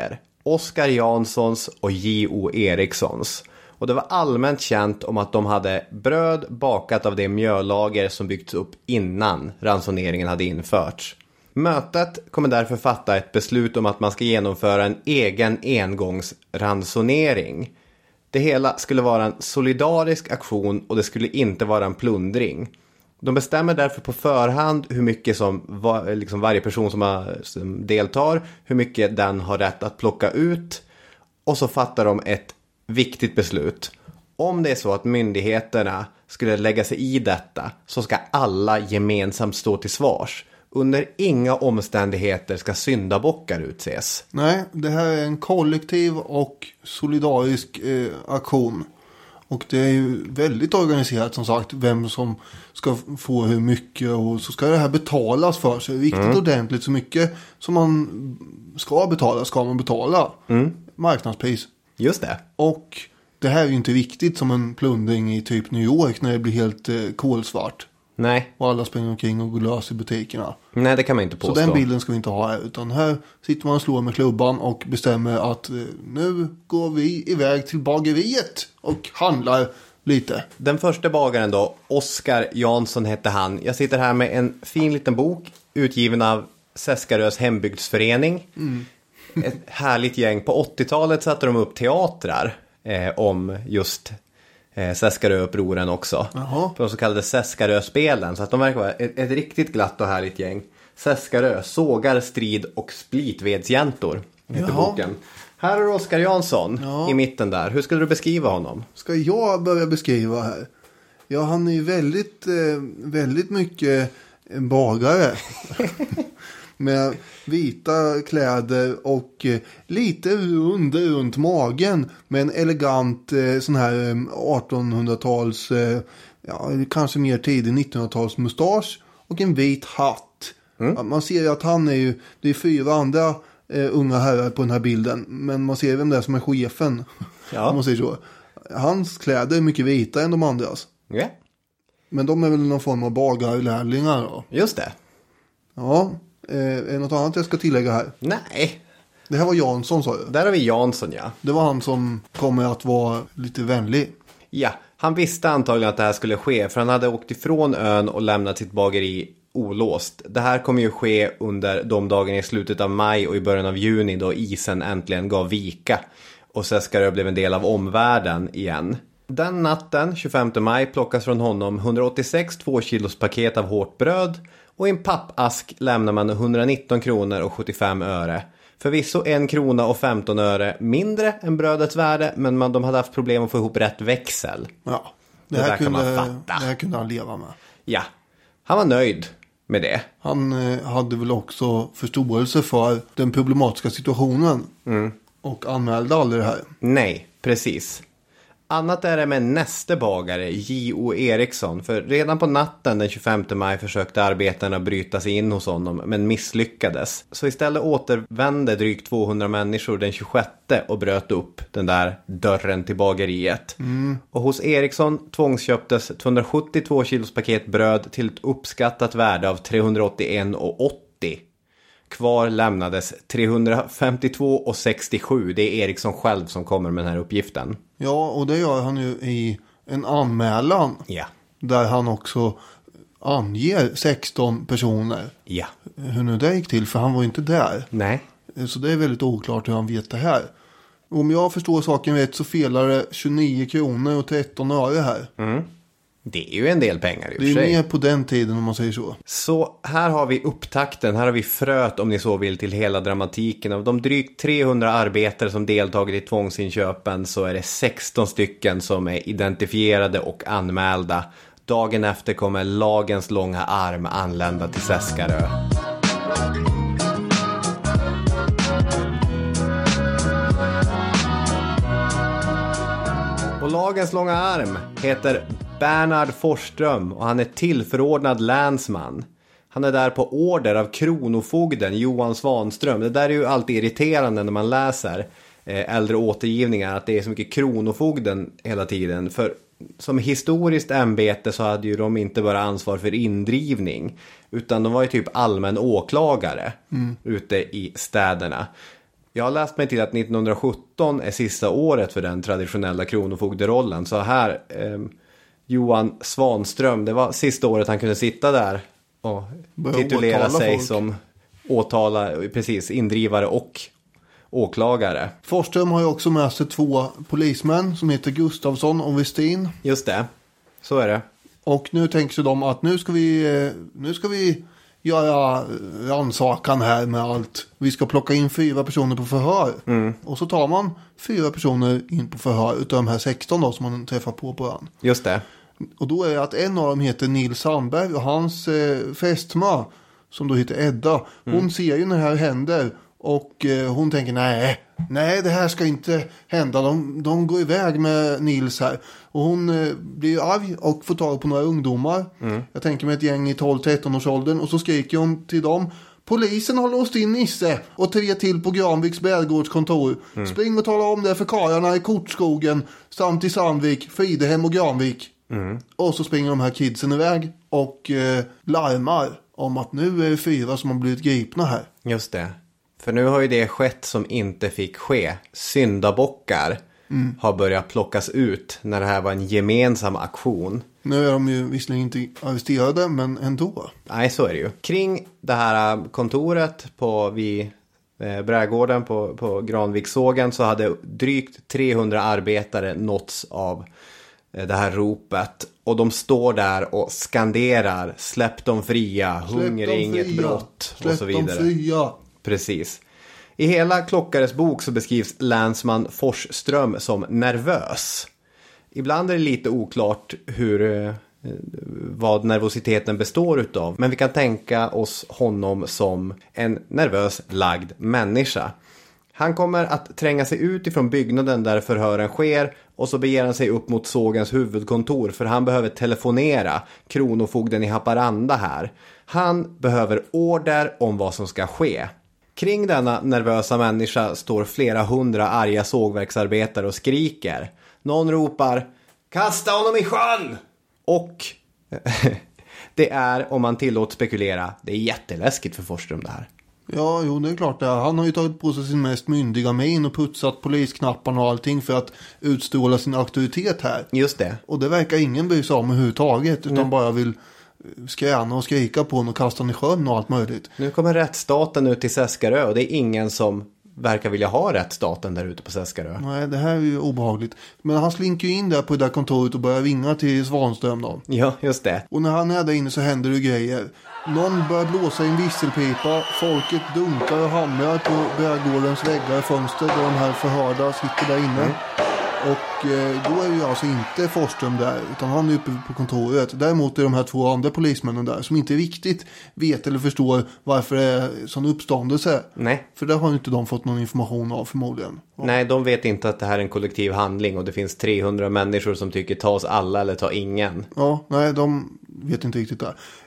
Oskar Janssons och J.O. Erikssons. Och det var allmänt känt om att de hade bröd bakat av det mjöllager som byggts upp innan ransoneringen hade införts. Mötet kommer därför fatta ett beslut om att man ska genomföra en egen engångsransonering. Det hela skulle vara en solidarisk aktion och det skulle inte vara en plundring. De bestämmer därför på förhand hur mycket som varje person som deltar, hur mycket den har rätt att plocka ut. Och så fattar de ett viktigt beslut. Om det är så att myndigheterna skulle lägga sig i detta så ska alla gemensamt stå till svars. Under inga omständigheter ska syndabockar utses. Nej, det här är en kollektiv och solidarisk aktion. Och det är ju väldigt organiserat som sagt, vem som ska få hur mycket och så ska det här betalas för sig. Riktigt ordentligt, så mycket som man ska man betala. Marknadspris. Just det. Och det här är ju inte viktigt som en plundring i typ New York när det blir helt kolsvart. Nej. Och alla springer omkring och går lös i butikerna. Nej, det kan man inte påstå. Så den bilden ska vi inte ha här. Utan här sitter man och slår med klubban och bestämmer att nu går vi iväg till bageriet och handlar lite. Den första bagaren då, Oskar Jansson hette han. Jag sitter här med en fin liten bok utgiven av Seskarös hembygdsförening. Ett härligt gäng. På 80-talet satte de upp teatrar om just Seskaröupproren också. På de så kallade Seskaröspelen. Så att de verkar vara ett riktigt glatt och härligt gäng. Seskarö, sågar, strid och splitvedsjäntor heter boken. Här har Oskar Jansson i mitten där. Hur skulle du beskriva honom? Ska jag börja beskriva här? Ja, han är ju väldigt mycket en bagare. Med vita kläder och lite runt magen. Med en elegant sån här 1800-tals, kanske mer tidig 1900-tals mustasch. Och en vit hatt. Man ser ju att han är ju, det är 4 andra unga herrar på den här bilden. Men man ser vem det är som är chefen. Om man säger så. Hans kläder är mycket vita än de andras. Yeah. Men de är väl någon form av bagarlärlingar då. Just det. Ja. Är det något annat jag ska tillägga här? Nej. Det här var Jansson, sa du? Där har vi Jansson, ja. Det var han som kommer att vara lite vänlig. Ja, han visste antagligen att det här skulle ske. För han hade åkt ifrån ön och lämnat sitt bageri olåst. Det här kommer ju ske under de dagarna i slutet av maj och i början av juni då isen äntligen gav vika. Och Seskarö blev en del av omvärlden igen. Den natten, 25 maj, plockas från honom 186 2-kilospaket av hårt bröd. Och i en pappask lämnar man 119 kronor och 75 öre. Förvisso 1 krona och 15 öre mindre än brödets värde. Men de hade haft problem att få ihop rätt växel. Ja, det här kunde han leva med. Ja, han var nöjd med det. Han hade väl också förståelse för den problematiska situationen. Och anmälde aldrig det här. Nej, precis. Annat är det med nästa bagare, J.O. Eriksson. För redan på natten den 25 maj försökte arbetarna bryta sig in hos honom, men misslyckades. Så istället återvände drygt 200 människor den 26 och bröt upp den där dörren till bageriet. Och hos Eriksson tvångsköptes 272 kilos paket bröd till ett uppskattat värde av 381,80. Kvar lämnades 352,67. Det är Eriksson själv som kommer med den här uppgiften. Ja, och det gör han ju i en anmälan. Ja. Där han också anger 16 personer. Ja. Hur nu det gick till, för han var ju inte där. Nej. Så det är väldigt oklart hur han vet det här. Om jag förstår saken rätt så felar det 29 kronor och 13 öre här. Det är ju en del pengar i och för sig. Det är mer på den tiden om man säger så. Så här har vi upptakten, här har vi fröet om ni så vill till hela dramatiken. Av de drygt 300 arbetare som deltagit i tvångsinköpen så är det 16 stycken som är identifierade och anmälda. Dagen efter kommer lagens långa arm anlända till Seskarö. Och lagens långa arm heter Bernhard Forsström och han är tillförordnad länsman. Han är där på order av kronofogden Johan Svanström. Det där är ju alltid irriterande när man läser äldre återgivningar att det är så mycket kronofogden hela tiden. För som historiskt ämbete så hade ju de inte bara ansvar för indrivning utan de var ju typ allmän åklagare ute i städerna. Jag har läst mig till att 1917 är sista året för den traditionella kronofogderollen. Så här, Johan Svanström, det var sista året han kunde sitta där och titulera sig folk som indrivare och åklagare. Forsström har ju också med sig 2 polismän som heter Gustafsson och Westin. Just det, så är det. Och nu tänker sig de att nu ska vi göra rannsakan här med allt. Vi ska plocka in 4 personer på förhör. Och så tar man 4 personer in på förhör utav de här 16 då, som man träffar på början. Just det. Och då är det att en av dem heter Nils Sandberg och hans fästmö som då heter Edda. Hon ser ju när det här händer och hon tänker nej det här ska inte hända. De går iväg med Nils här. Och hon blir arg och får tag på några ungdomar. Jag tänker mig ett gäng i 12-13 års åldern. Och så skriker hon till dem: polisen har låst in Nisse och 3 till på Granviks Bergårdskontor. Spring och tala om det för karlarna i Kortskogen samt i Sandvik, Fridehem och Granvik. Och så springer de här kidsen iväg och larmar om att nu är det 4 som har blivit gripna här. Just det. För nu har ju det skett som inte fick ske. Syndabockar har börjat plockas ut när det här var en gemensam aktion. Nu är de ju visserligen inte arresterade, men ändå. Nej, så är det ju. Kring det här kontoret vid Brädgården på Granvikssågen så hade drygt 300 arbetare nåtts av det här ropet. Och de står där och skanderar: släpp dem fria, hunger är inget brott och så vidare. Släpp dem fria. Precis. I hela Klockares bok så beskrivs länsman Forsström som nervös. Ibland är det lite oklart vad nervositeten består utav. Men vi kan tänka oss honom som en nervös lagd människa. Han kommer att tränga sig ut ifrån byggnaden där förhören sker och så beger han sig upp mot sågens huvudkontor för han behöver telefonera kronofogden i Haparanda här. Han behöver order om vad som ska ske. Kring denna nervösa människa står flera 100 arga sågverksarbetare och skriker. Någon ropar: kasta honom i sjön! Och det är, om man tillåts spekulera, det är jätteläskigt för Forsström det här. Ja, jo, det är klart det. Han har ju tagit på sig sin mest myndiga min och putsat polisknapparna och allting för att utstråla sin auktoritet här. Just det. Och det verkar ingen bry sig om överhuvudtaget, utan bara vill skräna och skrika på honom och kasta honom i sjön och allt möjligt. Nu kommer rättsstaten ut till Seskarö och det är ingen som verkar vilja ha rättsstaten där ute på Seskarö. Nej, det här är ju obehagligt. Men han slinker ju in där på det där kontoret och börjar vinga till Svanström då. Ja, just det. Och när han är där inne så händer det grejer. Någon börjar blåsa i en visselpipa. Folket dunkar och hamrar på Brädgårdens väggar och fönster där de här förhörda sitter där inne. Och då är ju alltså inte Forsström där, utan han är uppe på kontoret. Däremot är de här 2 andra polismännen där som inte riktigt vet eller förstår varför det är sån uppståndelse. Nej. För där har inte de fått någon information av förmodligen. Ja. Nej, de vet inte att det här är en kollektiv handling och det finns 300 människor som tycker ta oss alla eller ta ingen. Ja, nej, de vet inte riktigt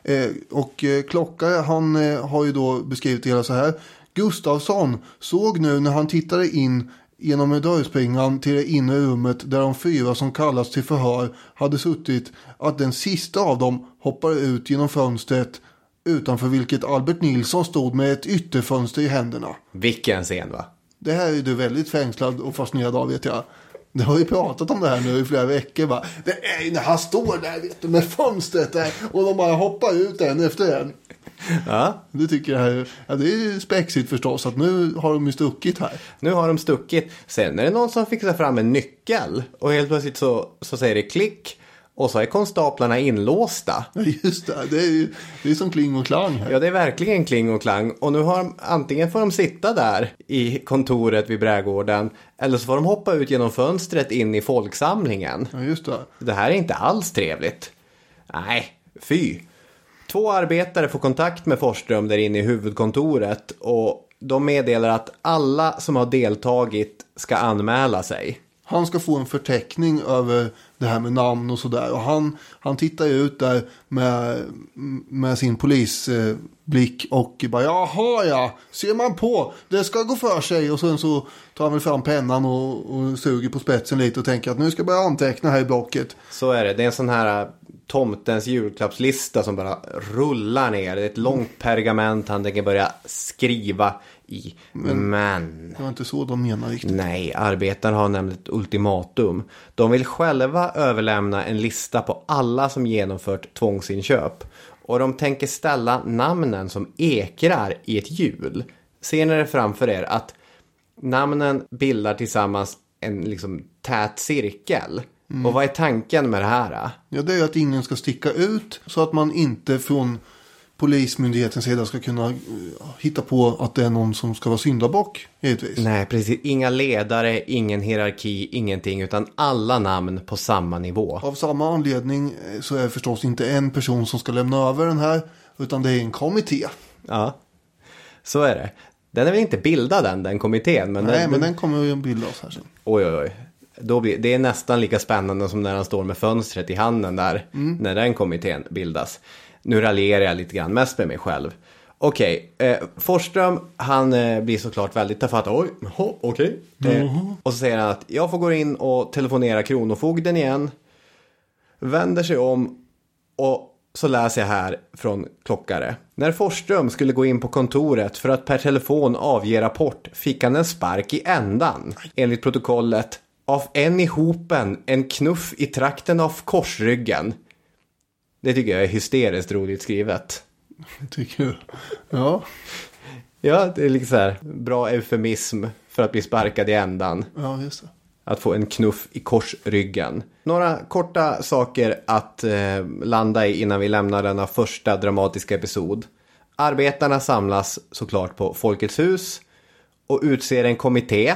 där. Klockare, han har ju då beskrivit det hela så här. Gustafsson såg nu när han tittade in genom dörrspringan till det inre rummet där de 4 som kallas till förhör hade suttit, att den sista av dem hoppade ut genom fönstret utanför vilket Albert Nilsson stod med ett ytterfönster i händerna. Vilken scen, va? Det här är du väldigt fängslad och fascinerad av, vet jag. Det har ju pratat om det här nu i flera veckor, va? Det är ju när han står där, vet du, med fönstret där och de bara hoppar ut en efter en. Ja. Du tycker det här, ja, det är ju spexigt förstås att nu har de ju stuckit här. Nu har de stuckit. Sen är det någon som fixar fram en nyckel och helt plötsligt så säger det klick och så är konstaplarna inlåsta. Ja, just det. Det är som kling och klang här. Ja, det är verkligen kling och klang. Och nu har de, antingen får de sitta där i kontoret vid Brädgården eller så får de hoppa ut genom fönstret in i folksamlingen. Ja, just det. Det här är inte alls trevligt. Nej, fy. 2 arbetare får kontakt med Forsström där inne i huvudkontoret och de meddelar att alla som har deltagit ska anmäla sig. Han ska få en förteckning över det här med namn och sådär. Och han tittar ut där med sin polisblick och bara, jaha ja, ser man på, det ska gå för sig. Och sen så tar han väl fram pennan och suger på spetsen lite och tänker att nu ska jag börja anteckna här i blocket. Så är det. Det är en sån här tomtens julklappslista som bara rullar ner. Det är ett långt pergament han tänker börja skriva i. Men det var inte så de menar riktigt. Nej, arbetarna har nämligen ett ultimatum. De vill själva överlämna en lista på alla som genomfört tvångsinköp. Och de tänker ställa namnen som ekrar i ett hjul. Ser ni det framför er att namnen bildar tillsammans en liksom tät cirkel. Och vad är tanken med det här? Ja, det är att ingen ska sticka ut så att man inte från polismyndighetens sida ska kunna hitta på att det är någon som ska vara syndabock, givetvis. Nej, precis. Inga ledare, ingen hierarki, ingenting, utan alla namn på samma nivå. Av samma anledning så är det förstås inte en person som ska lämna över den här, utan det är en kommitté. Ja, så är det. Den är väl inte bildad än, den kommittén. Men nej, men den kommer ju bildas här sen. Oj. Det är nästan lika spännande som när han står med fönstret i handen där. När den kommittén bildas. Nu raljerar jag lite grann, mest med mig själv. Okej, Forsström, han blir såklart väldigt tafatt. Okej. Och så säger han att jag får gå in och telefonera kronofogden igen. Vänder sig om och så läser jag här från Klockare. När Forsström skulle gå in på kontoret för att per telefon avge rapport fick han en spark i ändan. Enligt protokollet, av en i hopen, en knuff i trakten av korsryggen. Det tycker jag är hysteriskt roligt skrivet. Tycker du? Ja. Ja, det är liksom så här bra eufemism för att bli sparkad i ändan. Ja, just det. Att få en knuff i korsryggen. Några korta saker att landa i innan vi lämnar denna första dramatiska episod. Arbetarna samlas såklart på Folkets hus och utser en kommitté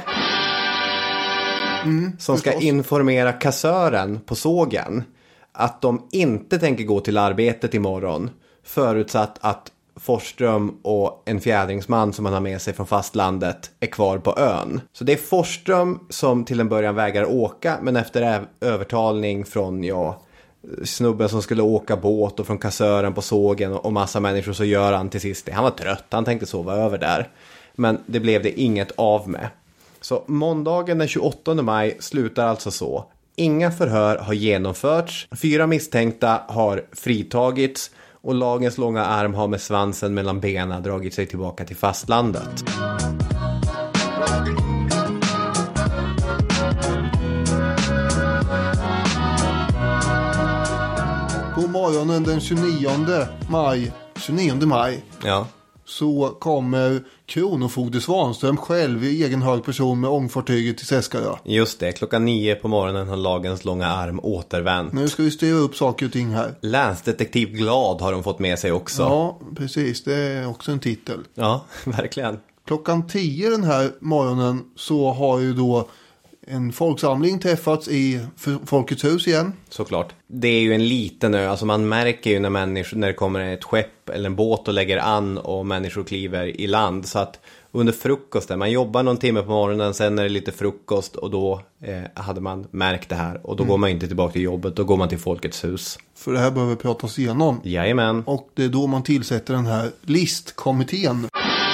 som ska informera kassören på sågen att de inte tänker gå till arbetet imorgon, förutsatt att Forsström och en fjädringsman som han har med sig från fastlandet är kvar på ön. Så det är Forsström som till en början vägrar åka, men efter övertalning från snubben som skulle åka båt och från kassören på sågen och massa människor, så gör han till sist det. Han var trött, han tänkte sova över där. Men det blev det inget av med. Så måndagen den 28 maj slutar alltså så. Inga förhör har genomförts, 4 misstänkta har fritagits och lagens långa arm har med svansen mellan benen dragit sig tillbaka till fastlandet. På morgonen den 29 maj Ja. så kommer kronofogde Svanström själv i egen hög person med ångfartyget till Seskarö. Just det, 9:00 på morgonen har lagens långa arm återvänt. Nu ska vi styra upp saker och ting här. Länsdetektiv Glad har de fått med sig också. Ja, precis. Det är också en titel. Ja, verkligen. 10:00 den här morgonen så har ju då en folksamling träffats i Folkets hus igen. Såklart. Det är ju en liten ö. Alltså man märker ju när det kommer ett skepp eller en båt och lägger an och människor kliver i land. Så att under frukosten, man jobbar någon timme på morgonen, sen är det lite frukost och då hade man märkt det här. Och då går man inte tillbaka till jobbet, då går man till Folkets hus. För det här behöver pratas igenom. Jajamän. Och det är då man tillsätter den här listkommittén.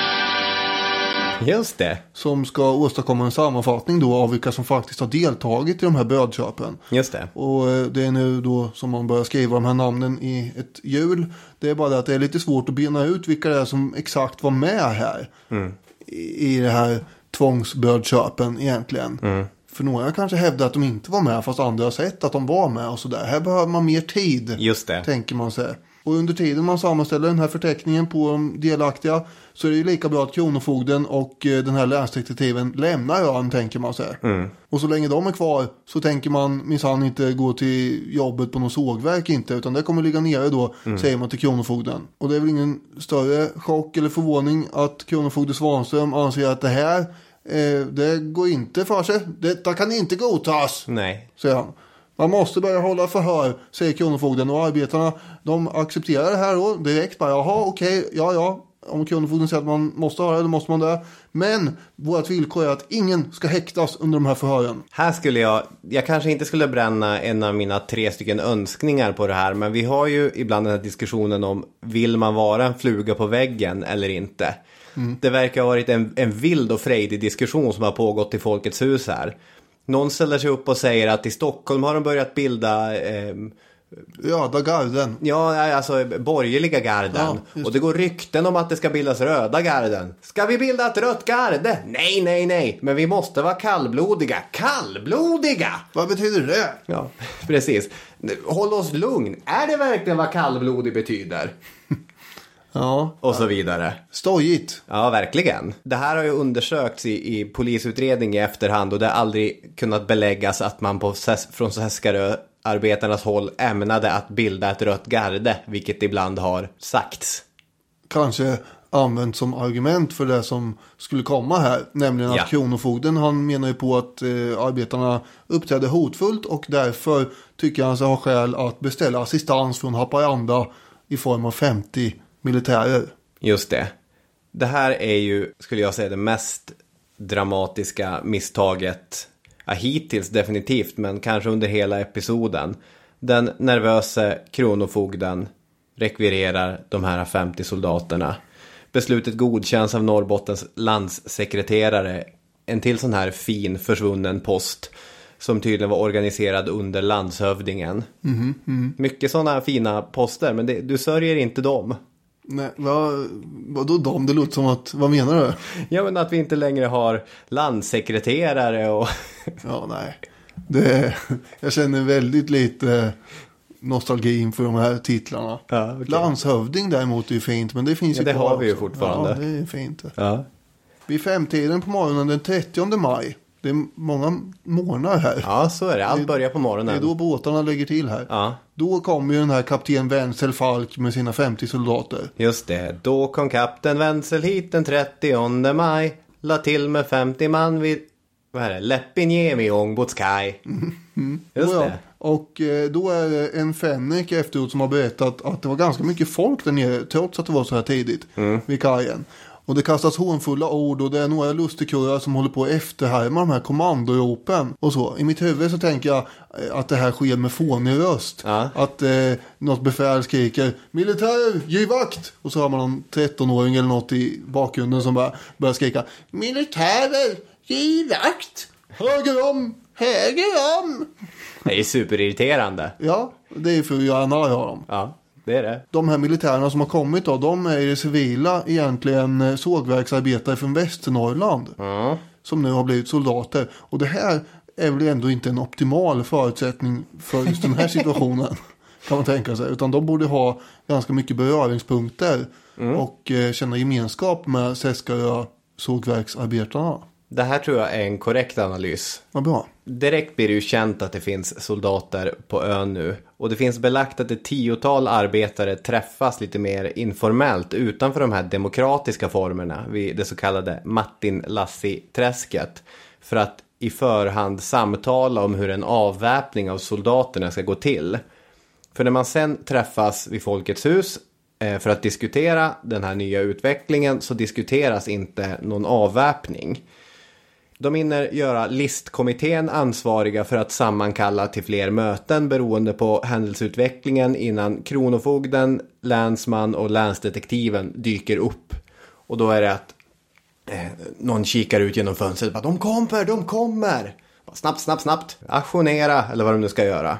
Just det. Som ska åstadkomma en sammanfattning då av vilka som faktiskt har deltagit i de här brödköpen. Just det. Och det är nu då som man börjar skriva de här namnen i ett hjul. Det är bara att det är lite svårt att bena ut vilka det är som exakt var med här. I det här tvångsbrödköpen egentligen. För några kanske hävdar att de inte var med fast andra har sett att de var med och sådär. Här behöver man mer tid. Just det. Tänker man sig. Och under tiden man sammanställer den här förteckningen på de delaktiga så är det ju lika bra att kronofogden och den här länsdetektiven lämnar ön, tänker man sig. Och så länge de är kvar så tänker man minsann inte gå till jobbet på någon sågverk inte, utan det kommer ligga nere då, säger man till kronofogden. Och det är väl ingen större chock eller förvåning att kronofogde Svanström anser att det här det går inte för sig. Detta kan inte godtas. Nej. Säger han. Man måste börja hålla förhör, säger kronofogden, och arbetarna, de accepterar det här då direkt. Bara, jaha, okej, ja. Om kronofogden säger att man måste ha det, då måste man det. Men vårt villkor är att ingen ska häktas under de här förhören. Här skulle jag kanske inte skulle bränna en av mina 3 önskningar på det här. Men vi har ju ibland den här diskussionen om, vill man vara en fluga på väggen eller inte? Det verkar ha varit en vild och frejdig diskussion som har pågått i Folkets hus här. Någon ställer sig upp och säger att i Stockholm har de börjat bilda Röda garden. Ja, alltså borgerliga garden. Ja, och det går rykten om att det ska bildas röda garden. Ska vi bilda ett rött garde? Nej. Men vi måste vara kallblodiga. Kallblodiga! Vad betyder det? Ja, precis. Håll oss lugn. Är det verkligen vad kallblodig betyder? Ja. Och så vidare. Stojigt. Ja, verkligen. Det här har ju undersökts i polisutredning i efterhand och det har aldrig kunnat beläggas att man från Seskarö-arbetarnas håll ämnade att bilda ett rött garde, vilket ibland har sagts. Kanske använt som argument för det som skulle komma här, nämligen att kronofogden, han menar ju på att arbetarna uppträdde hotfullt och därför tycker han sig ha skäl att beställa assistans från Haparanda i form av 50 militärer. Just det. Det här är ju, skulle jag säga, det mest dramatiska misstaget hittills definitivt, men kanske under hela episoden. Den nervösa kronofogden rekvirerar de här 50 soldaterna. Beslutet godkänns av Norrbottens landssekreterare, en till sån här fin försvunnen post som tydligen var organiserad under landshövdingen. Mycket sådana fina poster, men du sörjer inte dem. Nej, vadå dom? Det låter som att, vad menar du? Ja, men att vi inte längre har landsekreterare och... Ja, nej. Jag känner väldigt lite nostalgi inför de här titlarna. Ja, okay. Landshövding däremot är ju fint, men det finns ju det kvar har vi ju också. fortfarande. Ja, det är fint. Ja. Vid 5-tiden på morgonen den 30 maj. Det är många morgnar här. Ja, så är det. Allt börjar på morgonen. Det är då båtarna lägger till här. Ja. Då kommer ju den här kapten Wenzel Falk med sina 50 soldater. Just det. Då kom kapten Wenzel hit den 30 maj. La till med 50 man vid... Vad är det? Leppinjemi ångbåtskaj. Just det. Och då är det en fänrik efteråt som har berättat att det var ganska mycket folk där nere, trots att det var så här tidigt vid kajen. Och det kastas hånfulla ord och det är några lustigkurrar som håller på att efterhärma de här kommandoropen och så. I mitt huvud så tänker jag att det här sker med fånig röst. Ja. Att något befäl skriker militär, ge vakt! Och så har man någon 13-åring eller något i bakgrunden som bara börjar skrika militärer, ge vakt! Höger om! Det är superirriterande. Ja, det är för att göra narr av dem. Ja. Det är det. De här militärerna som har kommit då, de är i det civila egentligen sågverksarbetare från Västernorrland som nu har blivit soldater. Och det här är väl ändå inte en optimal förutsättning för just den här situationen kan man tänka sig. Utan de borde ha ganska mycket beröringspunkter och känna gemenskap med Seskarö sågverksarbetarna. Det här tror jag är en korrekt analys. Vad bra. Direkt blir det ju känt att det finns soldater på ön nu. Och det finns belagt att ett 10-tal arbetare träffas lite mer informellt utanför de här demokratiska formerna vid det så kallade Martin-Lassi-träsket. För att i förhand samtala om hur en avväpning av soldaterna ska gå till. För när man sen träffas vid Folkets hus för att diskutera den här nya utvecklingen så diskuteras inte någon avväpning. De hinner göra listkommittén ansvariga för att sammankalla till fler möten beroende på händelseutvecklingen innan kronofogden, länsman och länsdetektiven dyker upp. Och då är det att någon kikar ut genom fönstret och bara, de kommer! Snabbt, aktionera eller vad de nu ska göra.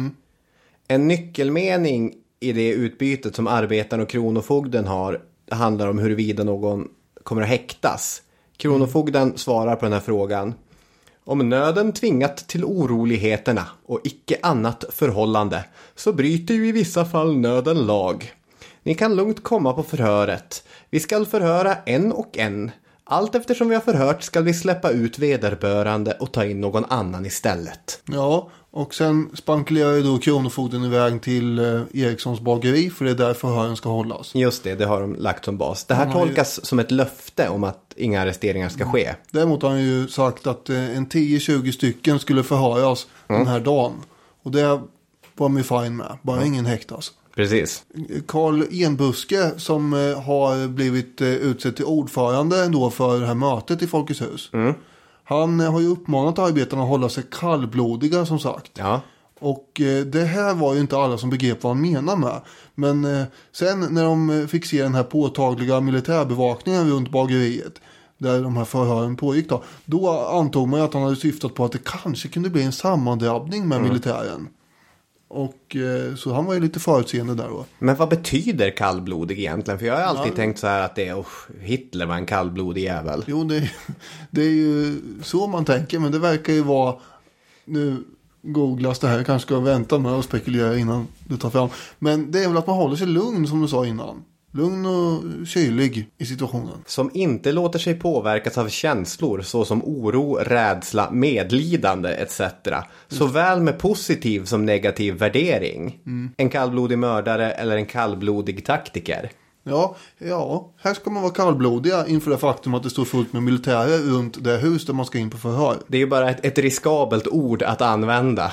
En nyckelmening i det utbytet som arbetaren och kronofogden har handlar om huruvida någon kommer att häktas. Kronofogden svarar på den här frågan. Om nöden tvingat till oroligheterna och icke annat förhållande så bryter ju i vissa fall nöden lag. Ni kan lugnt komma på förhöret. Vi ska förhöra en och en. Allt eftersom vi har förhört ska vi släppa ut vederbörande och ta in någon annan istället. Ja, och sen spankulerar ju då kronofogden iväg till Erikssons bageri för det är där förhören ska hållas. Just det har de lagt som bas. Det här tolkas som ett löfte om att inga arresteringar ska ske. Däremot har han ju sagt att en 10-20 stycken skulle förhöras den här dagen. Och det var man ju fine med, bara ingen häktas. Precis. Carl Enbuske som har blivit utsedd till ordförande då för det här mötet i Folkets hus. Han har ju uppmanat arbetarna att hålla sig kallblodiga som sagt. Ja. Och det här var ju inte alla som begrep vad han menar med. Men sen när de fick se den här påtagliga militärbevakningen runt bageriet där de här förhören pågick då antog man att han hade syftat på att det kanske kunde bli en sammandrabbning med militären. Och så han var ju lite förutseende där då. Men vad betyder kallblodig egentligen? För jag har alltid tänkt så här att Hitler var en kallblodig jävel. Jo, det är ju så man tänker. Men det verkar ju vara... Nu googlas det här. Jag kanske ska vänta med att spekulera innan du tar fram. Men det är väl att man håller sig lugn som du sa innan. Lugn och kylig i situationen. Som inte låter sig påverkas av känslor såsom oro, rädsla, medlidande etc. Såväl med positiv som negativ värdering. En kallblodig mördare eller en kallblodig taktiker. Ja, här ska man vara kallblodiga inför det faktum att det står fullt med militärer runt det hus där man ska in på förhör. Det är ju bara ett riskabelt ord att använda.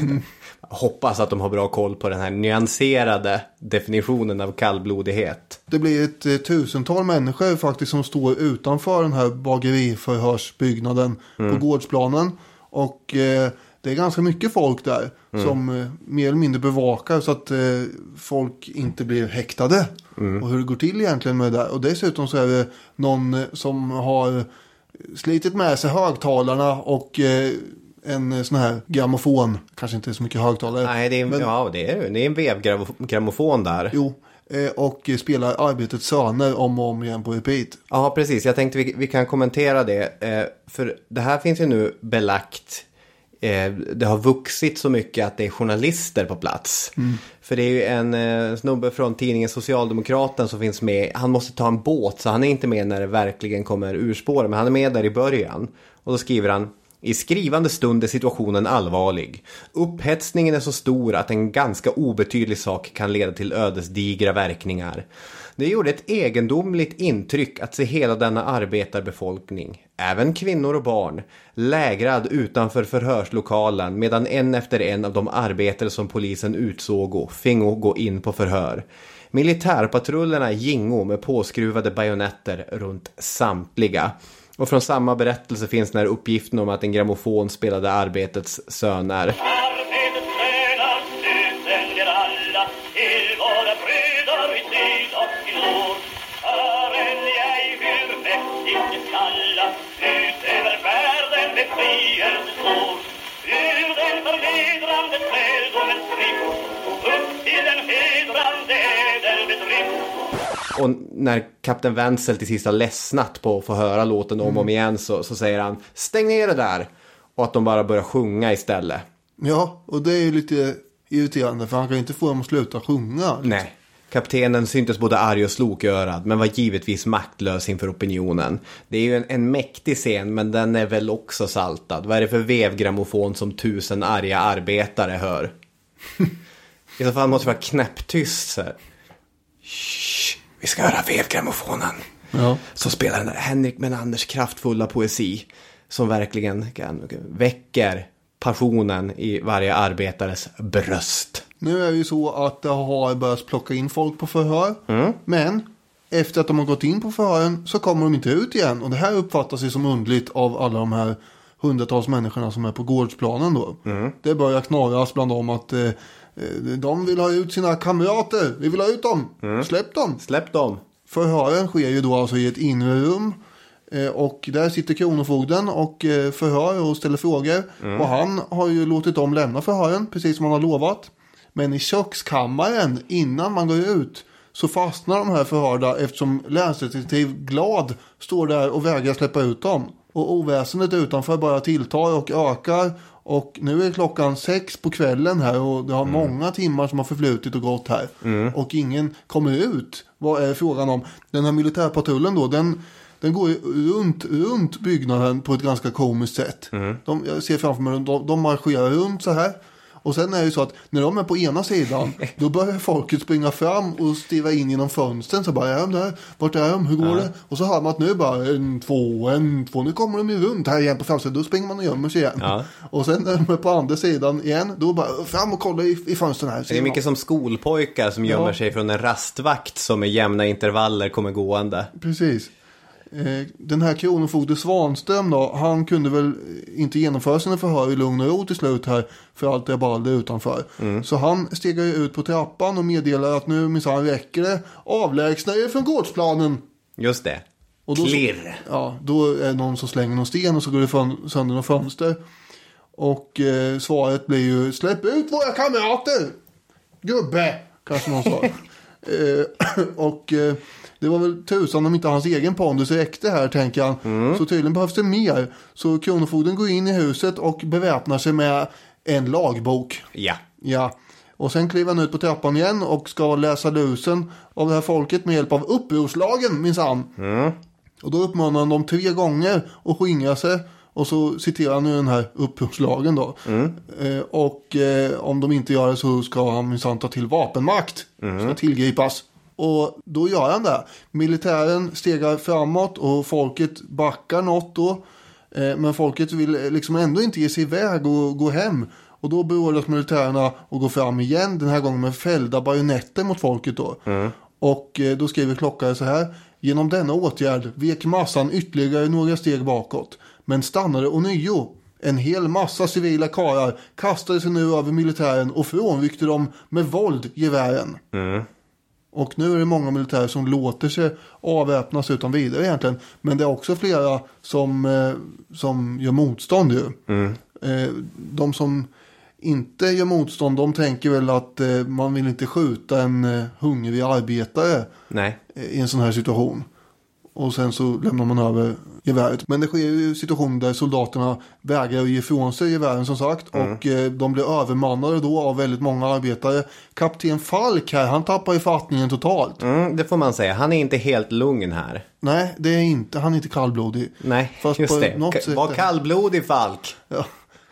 Hoppas att de har bra koll på den här nyanserade definitionen av kallblodighet. Det blir ett 1000-tal människor faktiskt som står utanför den här bageriförhörsbyggnaden på gårdsplanen. Och det är ganska mycket folk där som mer eller mindre bevakar så att folk inte blir häktade. Och hur det går till egentligen med det där. Och dessutom så är det någon som har slitit med sig högtalarna och en sån här grammofon. Kanske inte så mycket högtalare. Nej, det är en vevgrammofon där. Jo, och spelar Arbetets söner om och om igen på repeat. Ja, precis. Jag tänkte vi kan kommentera det. För det här finns ju nu belagt. Det har vuxit så mycket att det är journalister på plats. För det är ju en snubbe från tidningen Socialdemokraten som finns med. Han måste ta en båt så han är inte med när det verkligen kommer urspår. Men han är med där i början. Och då skriver han: i skrivande stund är situationen allvarlig. Upphetsningen är så stor att en ganska obetydlig sak kan leda till ödesdigra verkningar. Det gjorde ett egendomligt intryck att se hela denna arbetarbefolkning, även kvinnor och barn, lägrad utanför förhörslokalen medan en efter en av de arbetare som polisen utsåg fingo gå in på förhör. Militärpatrullerna gingo med påskruvade bajonetter runt samtliga. Och från samma berättelse finns den här uppgiften om att en grammofon spelade Arbetets söner. Och när Kapten Wenzel till sist har ledsnat på att få höra låten om och om igen så säger han: stäng ner det där. Och att de bara börjar sjunga istället. Ja, och det är ju lite irriterande för han kan inte få dem att sluta sjunga. Nej, kaptenen syntes både arg och slokörad men var givetvis maktlös inför opinionen. Det är ju en mäktig scen men den är väl också saltad. Vad är det för vevgrammofon som 1000 arga arbetare hör? I så fall måste det vara knäpptyst så här. Vi ska höra vevgrammofonen. Ja. Så spelar den där Henrik Menanders kraftfulla poesi som verkligen väcker passionen i varje arbetares bröst. Nu är det ju så att det har börjat plocka in folk på förhör. Men efter att de har gått in på förhören så kommer de inte ut igen. Och det här uppfattas ju som undligt av alla de här hundratals människorna som är på gårdsplanen då. Det börjar knaras bland dem att de vill ha ut sina kamrater. Vi vill ha ut dem. Släpp dem. Förhören sker ju då alltså i ett inre rum. Och där sitter kronofogden och förhör och ställer frågor. Och han har ju låtit dem lämna förhören precis som han har lovat. Men i kökskammaren innan man går ut så fastnar de här förhörda eftersom länsdetektiv Glad står där och vägrar släppa ut dem. Och oväsendet utanför bara tilltar och ökar. Och nu är klockan 6 på kvällen här och det har många timmar som har förflutit och gått här. Och ingen kommer ut. Vad är frågan om? Den här militärpatrullen då, den går runt byggnaden på ett ganska komiskt sätt. Jag ser framför mig, de marscherar runt så här. Och sen är det ju så att när de är på ena sidan då börjar folket springa fram och stirra in genom fönstren. Så bara, är de där? Vart är de? Hur går det? Och så hör man att nu bara, en, två, nu kommer de ju runt här igen på fönstret. Då springer man och gömmer sig igen. Och sen när de är på andra sidan igen, då bara fram och kolla i fönstren här. Det är mycket som skolpojkar som gömmer sig från en rastvakt som med jämna intervaller kommer gående. Precis. Den här kronofogde Svanström då, han kunde väl inte genomföra sina förhör i lugn och ro till slut här för allt det balde utanför. Så han stegar ut på trappan och meddelar att nu minsann räcker det. Avlägsna er från gårdsplanen. Just det. Och då, klirr. Då är någon som slänger någon sten och så går det sönder någon fönster. Och svaret blir ju: släpp ut våra kamrater, gubbe, kanske någon sa. Och det var väl tusan om inte hans egen pondus räckte här, tänker han. Så tydligen behövs det mer. Så kronofogden går in i huset och beväpnar sig med en lagbok. Ja. Och sen kliver han ut på trappan igen och ska läsa lusen av det här folket med hjälp av upprorslagen, minsann. Och då uppmanar han dem 3 gånger att skingra sig. Och så citerar han nu den här upprorslagen då. Och om de inte gör det så ska han minsann ta till vapenmakt. Ska tillgripas. Och då gör han det. Militären stegar framåt och folket backar något då. Men folket vill liksom ändå inte ge sig iväg och gå hem. Och då beordras militärerna att gå fram igen. Den här gången med fällda bajonetter mot folket då. Och då skriver Klockare så här: genom denna åtgärd vek massan ytterligare några steg bakåt. Men stannade ånyo. En hel massa civila karar kastade sig nu över militären och frånryckte dem med våld gevären. Och nu är det många militärer som låter sig avväpnas utan vidare egentligen. Men det är också flera som gör motstånd ju. De som inte gör motstånd, de tänker väl att man vill inte skjuta en hungrig arbetare i en sån här situation. Och sen så lämnar man över geväret. Men det sker ju situationer där soldaterna vägrar att ge ifrån sig gevären som sagt. Och de blir övermannade då av väldigt många arbetare. Kapten Falk här, han tappar ju fattningen totalt. Det får man säga. Han är inte helt lugn här. Nej, det är inte. Han är inte kallblodig. Nej, fast just det. Var kallblodig, Falk. Ja.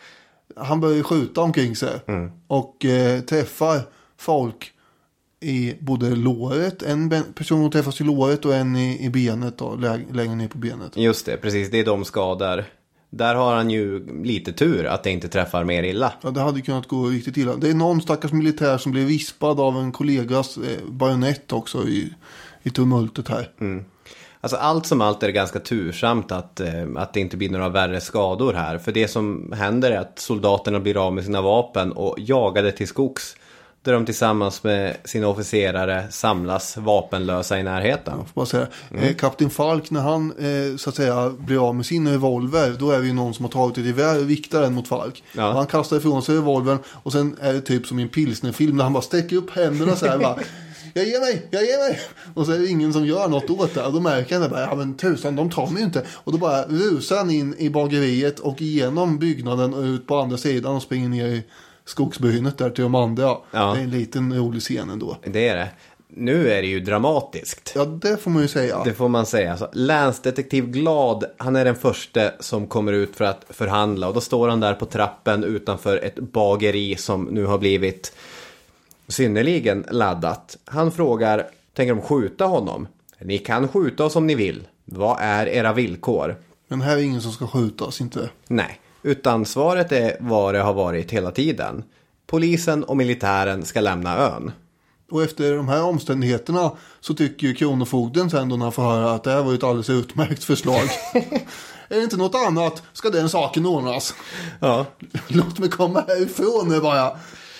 Han börjar skjuta omkring sig. Och träffar folk i både låret. En person träffas i låret och en i benet då, längre ner på benet. Just det, precis. Det är de skador. Där har han ju lite tur att det inte träffar mer illa. Ja, det hade kunnat gå riktigt illa. Det är någon stackars militär som blev vispad av en kollegas bajonett också i tumultet här. Alltså allt som allt är det ganska tursamt att det inte blir några värre skador här. För det som händer är att soldaterna blir av med sina vapen och jagade till skogs. Där de tillsammans med sina officerare samlas vapenlösa i närheten. Jag får bara säga. Kapten Falk, när han så att säga blir av med sin revolver, då är det ju någon som har tagit ett gevär och viktar den mot Falk. Ja. Han kastar ifrån sig revolvern och sen är det typ som i en pilsnerfilm där han bara sträcker upp händerna så här bara: jag ger mig. Och så är det ingen som gör något åt det. Och då märker han det bara: ja men tusan, de tar mig ju inte. Och då bara rusar han in i bageriet och igenom byggnaden och ut på andra sidan och springer ner i skogsbrynet där till de andra. Ja. Det är en liten rolig scen ändå. Det är det. Nu är det ju dramatiskt. Ja, det får man ju säga. Det får man säga. Alltså, länsdetektiv Glad, han är den första som kommer ut för att förhandla. Och då står han där på trappen utanför ett bageri som nu har blivit synnerligen laddat. Han frågar: tänker de skjuta honom? Ni kan skjuta oss om ni vill. Vad är era villkor? Men här är ingen som ska skjuta oss, inte? Nej. Utan svaret är vad det har varit hela tiden. Polisen och militären ska lämna ön. Och efter de här omständigheterna så tycker ju kronofogden sen då när han får höra att det här var ett alldeles utmärkt förslag. Är det inte något annat ska den saken ordnas. Ja. Låt mig komma härifrån nu bara.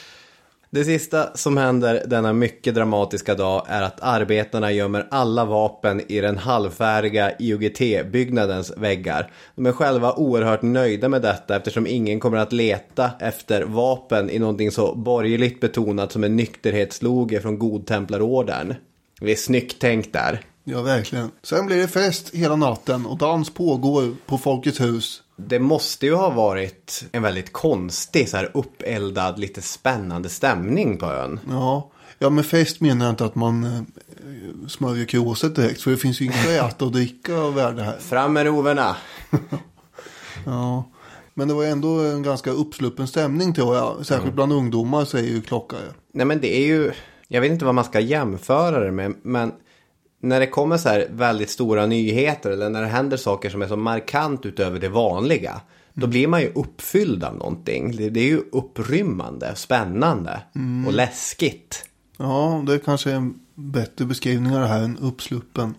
Det sista som händer denna mycket dramatiska dag är att arbetarna gömmer alla vapen i den halvfärdiga IOGT-byggnadens väggar. De är själva oerhört nöjda med detta eftersom ingen kommer att leta efter vapen i någonting så borgerligt betonat som en nykterhetsloge från Godtemplarorden. Det är snyggt tänkt där. Ja, verkligen. Sen blir det fest hela natten och dans pågår på Folkets hus. Det måste ju ha varit en väldigt konstig, så här uppeldad, lite spännande stämning på ön. Ja, med fest menar jag inte att man smörjer kråset direkt. För det finns ju inget att äta och dricka av värde här. Fram med roverna! Ja, men det var ändå en ganska uppsluppen stämning tror jag. Särskilt bland ungdomar, säger ju Klockare. Nej, men det är ju... Jag vet inte vad man ska jämföra det med, men... När det kommer så här väldigt stora nyheter eller när det händer saker som är så markant utöver det vanliga, då blir man ju uppfylld av någonting. Det är ju upprymmande, spännande och läskigt. Ja, det är kanske en bättre beskrivning av det här än uppsluppen.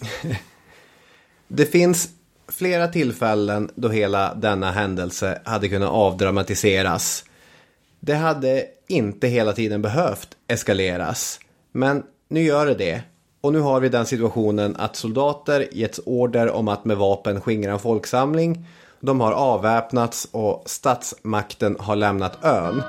Det finns flera tillfällen då hela denna händelse hade kunnat avdramatiseras. Det hade inte hela tiden behövt eskaleras, men nu gör det. Och nu har vi den situationen att soldater getts order om att med vapen skingra en folksamling. De har avväpnats och statsmakten har lämnat ön.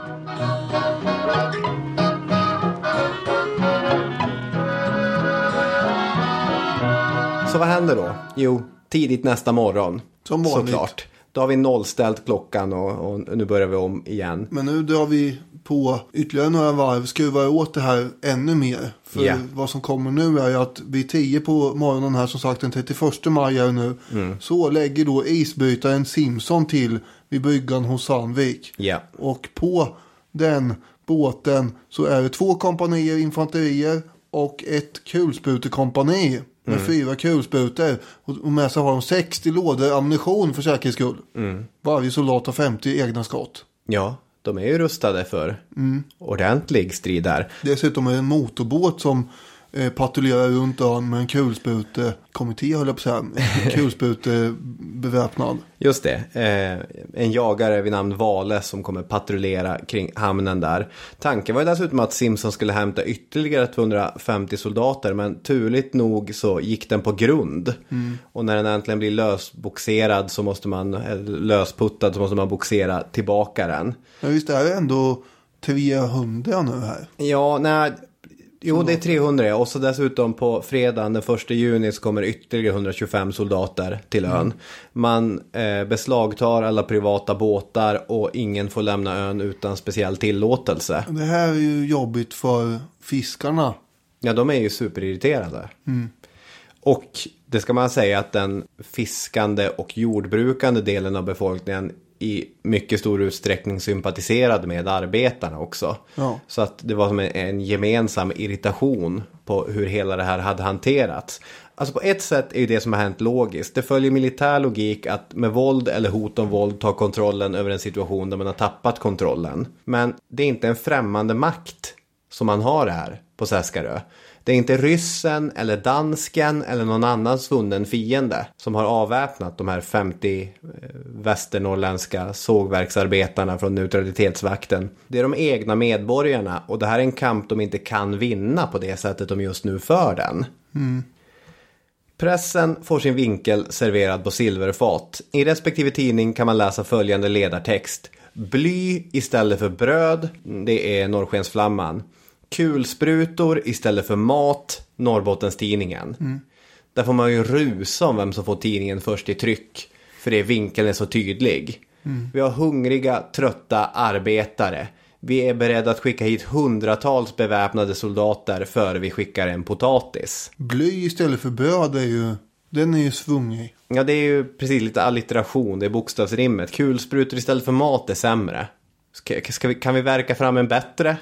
Så vad händer då? Jo, tidigt nästa morgon. Som vanligt. Såklart. Då har vi nollställt klockan och nu börjar vi om igen. Men nu drar vi på ytterligare några varv, skruvar åt det här ännu mer. För vad som kommer nu är att vid 10 på morgonen här, som sagt den 31 maj är nu, så lägger då isbrytaren Simpson till vid bryggan hos Sandvik. Yeah. Och på den båten så är det 2 kompanier infanterier och ett kulsprutekompani med 4 kulsprutor. Och med sig har de 60 lådor ammunition för säkerhets skull. Varje soldat har 50 egna skott. Ja, de är ju rustade för ordentlig strid där. Dessutom är det en motorbåt som patrullerar runt ön med en kulsprutekommitté, höll jag på att säga. Kulsprutebeväpnad. Just det. En jagare vid namn Vale som kommer patrullera kring hamnen där. Tanken var ju dessutom att Simpson skulle hämta ytterligare 250 soldater, men turligt nog så gick den på grund. Och när den äntligen blir lösputtad så måste man boxera tillbaka den. Men visst är det ändå 300 nu här? Ja, nej. Jo, det är 300 och så dessutom på fredagen den 1 juni så kommer ytterligare 125 soldater till ön. Man beslagtar alla privata båtar och ingen får lämna ön utan speciell tillåtelse. Det här är ju jobbigt för fiskarna. Ja, de är ju superirriterade. Och det ska man säga att den fiskande och jordbrukande delen av befolkningen i mycket stor utsträckning sympatiserade med arbetarna också. Ja. Så att det var som en gemensam irritation på hur hela det här hade hanterats. Alltså på ett sätt är ju det som har hänt logiskt. Det följer militär logik att med våld eller hot om våld ta kontrollen över en situation där man har tappat kontrollen. Men det är inte en främmande makt som man har här på Seskarö. Det är inte ryssen eller dansken eller någon annan svunnen fiende som har avväpnat de här 50 västernorrländska sågverksarbetarna från neutralitetsvakten. Det är de egna medborgarna och det här är en kamp de inte kan vinna på det sättet de just nu för den. Pressen får sin vinkel serverad på silverfat. I respektive tidning kan man läsa följande ledartext. Bly istället för bröd, det är Norrskensflamman. Kulsprutor istället för mat, Norrbottenstidningen. Där får man ju rusa om vem som får tidningen först i tryck. För det vinkeln är så tydlig. Vi har hungriga, trötta arbetare. Vi är beredda att skicka hit hundratals beväpnade soldater före vi skickar en potatis. Bly istället för bröd den är ju svungig. Ja, det är ju precis lite allitteration. Det är bokstavsrimmet. Kulsprutor istället för mat är sämre. Kan vi verka fram en bättre?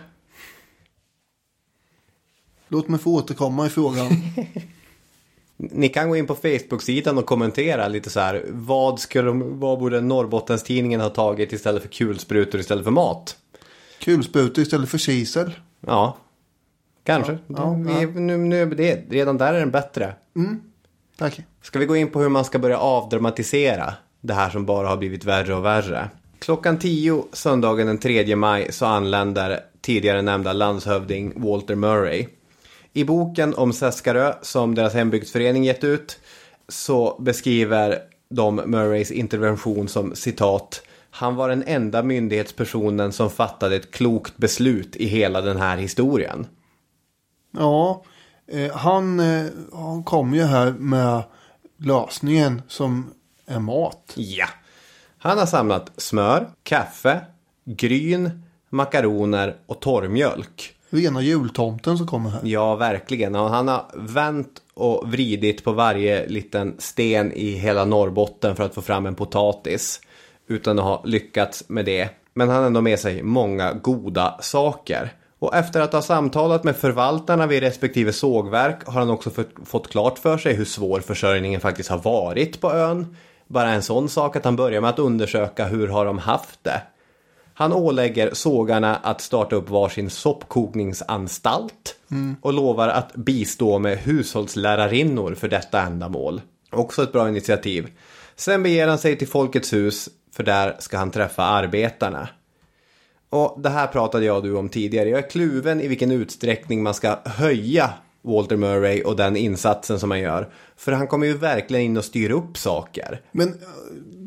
Låt mig få återkomma i frågan. Ni kan gå in på Facebook-sidan och kommentera lite så här. Vad borde Norrbottenstidningen ha tagit istället för kulsprutor istället för mat? Kulsprutor istället för kisel? Ja, kanske. Redan där är den bättre. Tack. Ska vi gå in på hur man ska börja avdramatisera det här som bara har blivit värre och värre? Klockan 10 söndagen den 3 maj så anländer tidigare nämnda landshövding Walter Murray. I boken om Seskarö som deras hembygdsförening gett ut så beskriver de Murrays intervention som citat: han var den enda myndighetspersonen som fattade ett klokt beslut i hela den här historien. Ja, han kom ju här med lösningen som är mat. Ja, han har samlat smör, kaffe, gryn, makaroner och torrmjölk. Rena jultomten som kommer här. Ja, verkligen. Och han har vänt och vridit på varje liten sten i hela Norrbotten för att få fram en potatis. Utan att ha lyckats med det. Men han har ändå med sig många goda saker. Och efter att ha samtalat med förvaltarna vid respektive sågverk har han också fått klart för sig hur svår försörjningen faktiskt har varit på ön. Bara en sån sak att han börjar med att undersöka hur har de haft det. Han ålägger sågarna att starta upp varsin soppkokningsanstalt och lovar att bistå med hushållslärarinnor för detta ändamål. Också ett bra initiativ. Sen beger han sig till Folkets hus för där ska han träffa arbetarna. Och det här pratade jag och du om tidigare. Jag är kluven i vilken utsträckning man ska höja Walter Murray och den insatsen som han gör. För han kommer ju verkligen in och styra upp saker. Men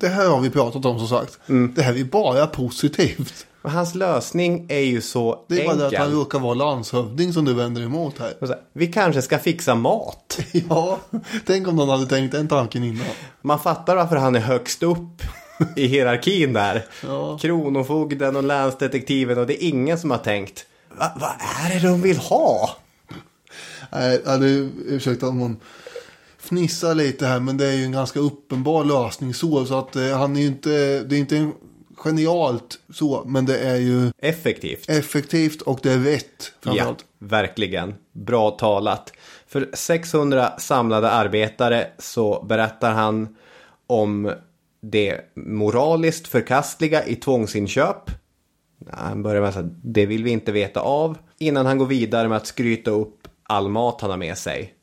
det här har vi pratat om som sagt. Det här är bara positivt. Och hans lösning är ju så enkel. Det är bara det att han råkar vara landshövding som du vänder emot här. Vi kanske ska fixa mat. Ja, tänk om någon hade tänkt den tanken innan. Man fattar varför han är högst upp i hierarkin där. Ja. Kronofogden och länsdetektiven, och det är ingen som har tänkt, vad är det de vill ha? Nej, ursäkta om man fnissar lite här, men det är ju en ganska uppenbar lösning så att han är ju inte, det är inte en genialt så, men det är ju effektivt och det är rätt framförallt. Ja, verkligen. Bra talat. För 600 samlade arbetare så berättar han om det moraliskt förkastliga i tvångsinköp. Han börjar med att säga, det vill vi inte veta av, innan han går vidare med att skryta upp all mat han har med sig.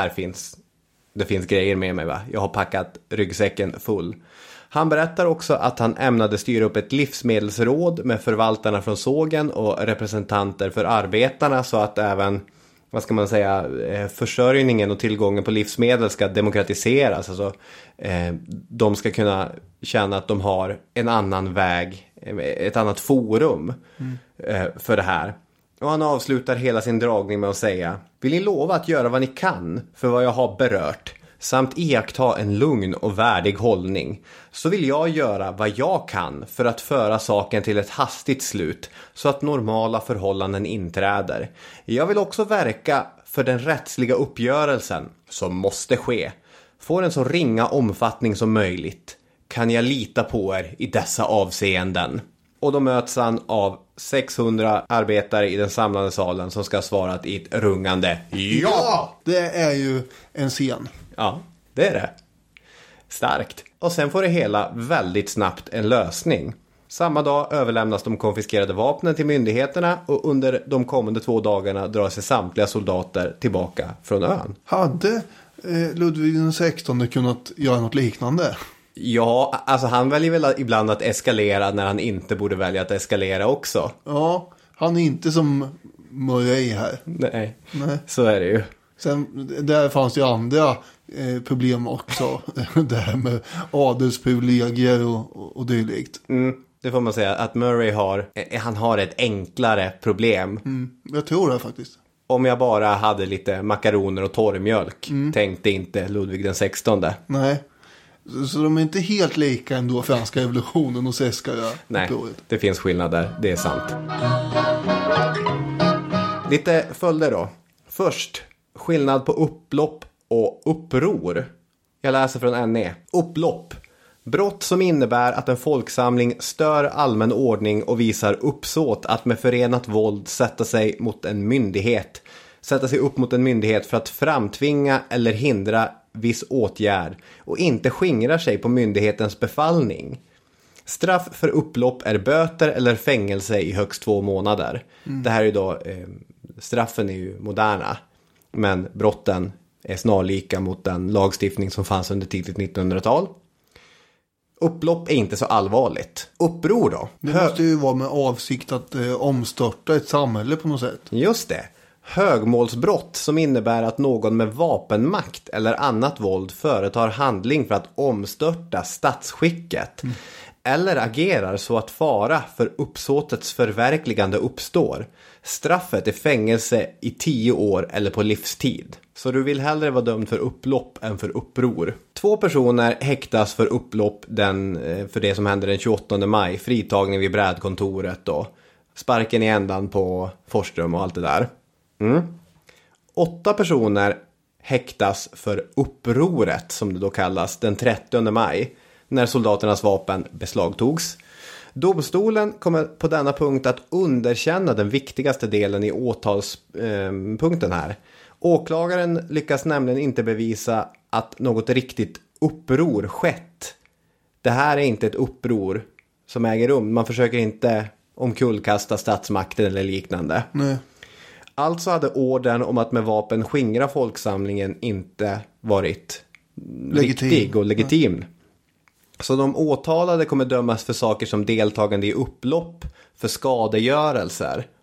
Det finns grejer med mig, va? Jag har packat ryggsäcken full. Han berättar också att han ämnade styra upp ett livsmedelsråd med förvaltarna från sågen och representanter för arbetarna, så att även, vad ska man säga, försörjningen och tillgången på livsmedel ska demokratiseras. Alltså, de ska kunna känna att de har en annan väg, ett annat forum för det här. Och han avslutar hela sin dragning med att säga: vill ni lova att göra vad ni kan för vad jag har berört, samt iaktta en lugn och värdig hållning, så vill jag göra vad jag kan för att föra saken till ett hastigt slut, så att normala förhållanden inträder. Jag vill också verka för den rättsliga uppgörelsen som måste ske får en så ringa omfattning som möjligt. Kan jag lita på er i dessa avseenden? Och då möts han av 600 arbetare i den samlade salen som ska ha svarat i ett rungande ja! Det är ju en scen. Ja, det är det. Starkt. Och sen får det hela väldigt snabbt en lösning. Samma dag överlämnas de konfiskerade vapnen till myndigheterna, och under de kommande 2 dagarna drar sig samtliga soldater tillbaka från ön. Hade Ludvig den 16 kunnat göra något liknande? Ja, alltså han väljer väl ibland att eskalera när han inte borde välja att eskalera också. Ja, han är inte som Murray här. Nej, så är det ju. Sen där fanns ju andra problem också. Det här med adelsprivilegier och dylikt. Det får man säga att Murray har ett enklare problem. Jag tror det faktiskt. Om jag bara hade lite makaroner och torrmjölk, tänkte inte Ludvig den 16. Nej. Så de är inte helt lika ändå, franska revolutionen och Seskarö. Nej, det finns skillnader, det är sant. Lite följder då. Först, skillnad på upplopp och uppror. Jag läser från NE. Upplopp. Brott som innebär att en folksamling stör allmän ordning och visar uppsåt att med förenat våld sätta sig upp mot en myndighet för att framtvinga eller hindra viss åtgärd och inte skingrar sig på myndighetens befallning. Straff för upplopp är böter eller fängelse i högst 2 månader. Det här är ju då, straffen är ju moderna, men brotten är snarlika mot den lagstiftning som fanns under tidigt 1900-tal. Upplopp är inte så allvarligt. Uppror då? Det måste ju vara med avsikt att omstörta ett samhälle på något sätt. Just det. Högmålsbrott som innebär att någon med vapenmakt eller annat våld företar handling för att omstörta statsskicket eller agerar så att fara för uppsåtets förverkligande uppstår. Straffet är fängelse i 10 år eller på livstid. Så du vill hellre vara dömd för upplopp än för uppror. 2 personer häktas för upplopp för det som hände den 28 maj. Fritagning vid brädkontoret då. Sparken i ändan på Forsström och allt det där. 8 personer häktas för upproret, som det då kallas, den 30 maj, när soldaternas vapen beslagtogs. Domstolen kommer på denna punkt att underkänna den viktigaste delen i åtalspunkten här. Åklagaren lyckas nämligen inte bevisa att något riktigt uppror skett. Det här är inte ett uppror som äger rum. Man försöker inte omkullkasta statsmakten eller liknande. Nej. Alltså hade ordern om att med vapen skingra folksamlingen inte varit riktig och legitim. Så de åtalade kommer dömas för saker som deltagande i upplopp, för skadegörelser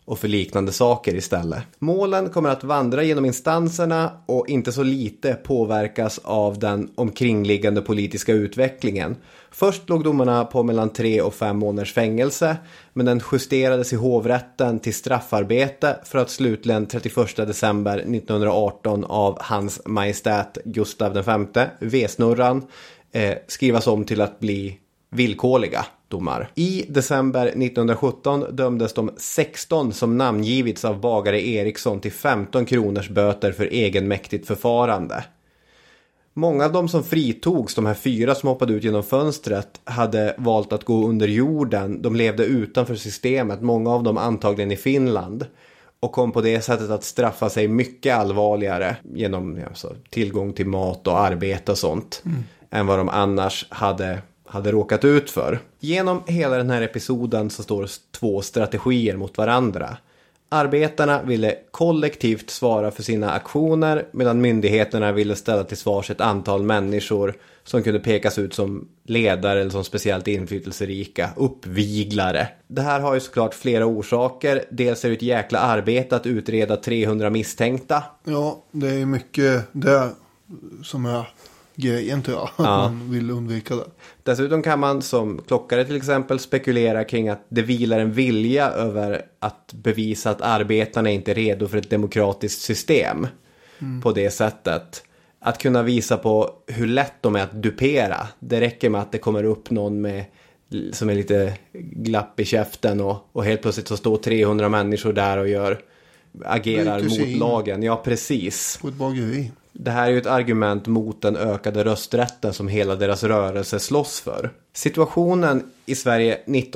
och för liknande saker istället. Målen kommer att vandra genom instanserna och inte så lite påverkas av den omkringliggande politiska utvecklingen. Först låg domarna på mellan 3 och 5 månaders fängelse, men den justerades i hovrätten till straffarbete för att slutligen 31 december 1918 av Hans Majestät Gustav V, V-snurran, skrivas om till att bli villkorliga domar. I december 1917 dömdes de 16 som namngivits av bagare Eriksson till 15 kronors böter för egenmäktigt förfarande. Många av de som fritogs, de här 4 som hoppade ut genom fönstret, hade valt att gå under jorden. De levde utanför systemet, många av dem antagligen i Finland. Och kom på det sättet att straffa sig mycket allvarligare genom tillgång till mat och arbete och sånt. Än vad de annars hade råkat ut för. Genom hela den här episoden så står 2 strategier mot varandra. Arbetarna ville kollektivt svara för sina aktioner, medan myndigheterna ville ställa till svars ett antal människor som kunde pekas ut som ledare eller som speciellt inflytelserika, uppviglare. Det här har ju såklart flera orsaker. Dels är det ett jäkla arbete att utreda 300 misstänkta. Ja, det är mycket det som är grejen, tror jag. Man vill undvika det. Dessutom kan man som klockare till exempel spekulera kring att det vilar en vilja över att bevisa att arbetarna inte är redo för ett demokratiskt system på det sättet. Att kunna visa på hur lätt de är att dupera. Det räcker med att det kommer upp någon som är lite glapp i käften och helt plötsligt så står 300 människor där och agerar mot lagen. Ja, precis. På ett bageri. Det här är ju ett argument mot den ökade rösträtten som hela deras rörelse slåss för. Situationen i Sverige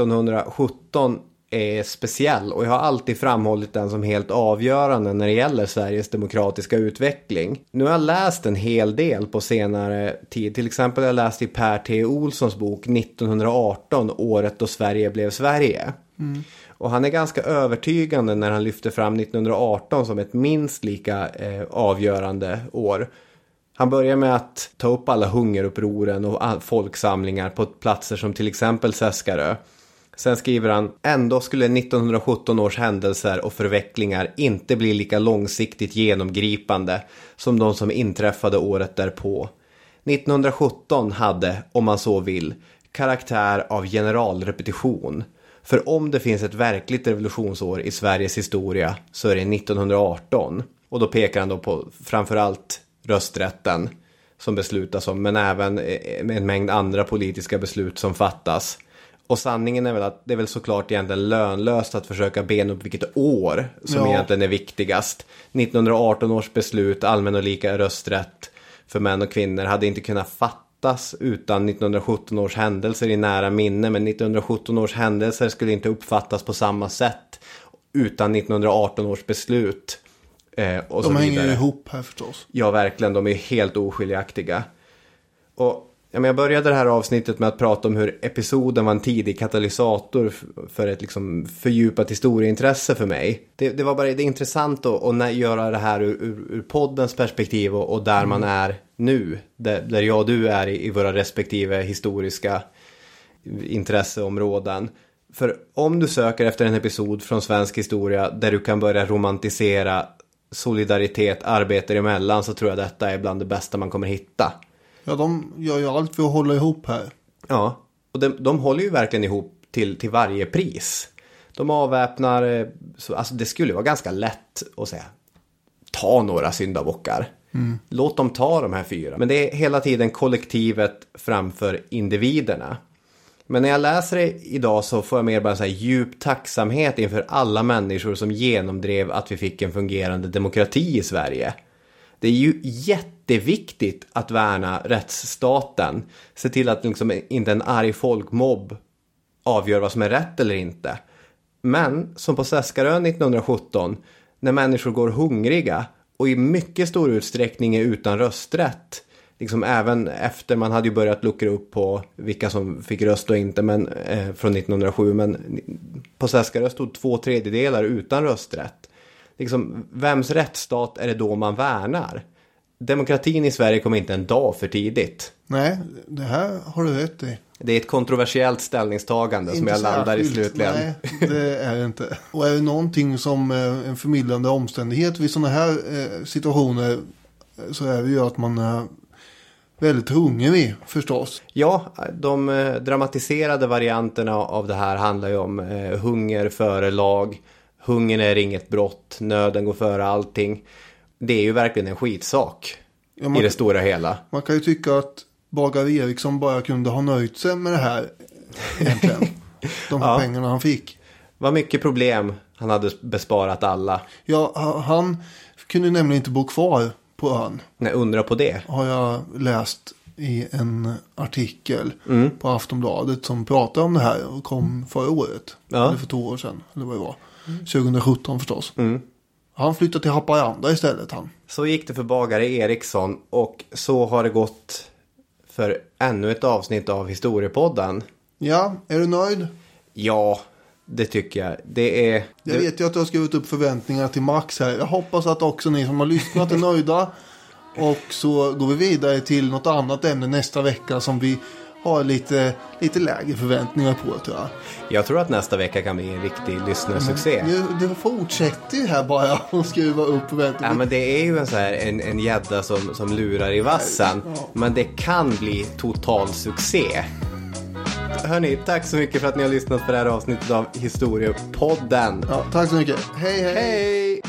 1917 är speciell och jag har alltid framhållit den som helt avgörande när det gäller Sveriges demokratiska utveckling. Nu har jag läst en hel del på senare tid. Till exempel har jag läst i Per T. Olssons bok 1918, året då Sverige blev Sverige. Och han är ganska övertygande när han lyfter fram 1918 som ett minst lika avgörande år. Han börjar med att ta upp alla hungerupproren och folksamlingar på platser som till exempel Seskarö. Sen skriver han: ändå skulle 1917 års händelser och förvecklingar inte bli lika långsiktigt genomgripande som de som inträffade året därpå. 1917 hade, om man så vill, karaktär av generalrepetition. För om det finns ett verkligt revolutionsår i Sveriges historia så är det 1918. Och då pekar han då på framförallt rösträtten som beslutas om, men även med en mängd andra politiska beslut som fattas. Och sanningen är väl att det är väl såklart egentligen lönlöst att försöka bena upp vilket år som egentligen är viktigast. 1918 års beslut, allmän och lika rösträtt för män och kvinnor, hade inte kunnat fattas utan 1917 års händelser i nära minne. Men 1917 års händelser skulle inte uppfattas på samma sätt utan 1918 års beslut. Och de så hänger vidare. ju ihop här förstås. Ja, verkligen. De är helt oskiljaktiga. Och jag började det här avsnittet med att prata om hur episoden var en tidig katalysator för ett liksom fördjupat historieintresse för mig. Det var bara det är intressant att göra det här ur poddens perspektiv och där man är nu. Där jag och du är i våra respektive historiska intresseområden. För om du söker efter en episod från svensk historia där du kan börja romantisera solidaritet, arbete emellan, så tror jag detta är bland det bästa man kommer hitta. Ja, de gör ju allt för att hålla ihop här. Ja, och de håller ju verkligen ihop till varje pris. De avväpnar, alltså det skulle vara ganska lätt att säga, ta några syndabockar. Låt dem ta de här 4. Men det är hela tiden kollektivet framför individerna. Men när jag läser det idag så får jag mer bara så här djup tacksamhet inför alla människor som genomdrev att vi fick en fungerande demokrati i Sverige. Det är ju jätteviktigt att värna rättsstaten. Se till att liksom inte en arg folkmobb avgör vad som är rätt eller inte. Men som på Seskarö 1917, när människor går hungriga och i mycket stor utsträckning är utan rösträtt. Liksom även efter man hade ju börjat luckra upp på vilka som fick röst och inte från 1907. Men på Seskarö stod 2/3 utan rösträtt. Liksom, vems rättsstat är det då man värnar? demokratin i Sverige kom inte en dag för tidigt. Nej, det här har du rätt i. Det är ett kontroversiellt ställningstagande som jag landar i slutligen. Nej, det är det inte. Och är det någonting som en förmildrande omständighet vid sådana här situationer, så är det ju att man är väldigt hungrig förstås. Ja, de dramatiserade varianterna av det här handlar ju om hunger före lag. Hungern är inget brott, nöden går före allting. Det är ju verkligen en skitsak i det stora hela. Man kan ju tycka att Bagare Eriksson bara kunde ha nöjt sig med det här egentligen. De här pengarna han fick. Vad mycket problem han hade besparat alla. Ja, han kunde nämligen inte bo kvar på ön. Nej, undra på det. Har jag läst i en artikel på Aftonbladet som pratar om det här och kom förra året. Eller för 2 år sedan, eller vad det var. 2017 förstås. Han flyttade till Haparanda istället. Så gick det för Bagare Eriksson och så har det gått för ännu ett avsnitt av Historiepodden. Ja, är du nöjd? Ja, det tycker jag. Jag vet ju att du har skrivit upp förväntningar till Max här. Jag hoppas att också ni som har lyssnat är nöjda. Och så går vi vidare till något annat ämne nästa vecka som vi har lite lägre förväntningar på, tror jag. Jag tror att nästa vecka kan bli en riktig lyssnarsuccé. Du fortsätter ju här bara att skruva upp förväntningar. Ja, men det är ju en gädda som lurar i vassen. Ja. Men det kan bli total succé. Hörni, tack så mycket för att ni har lyssnat på det här avsnittet av Historiepodden. Ja, tack så mycket. Hej, hej. Hej!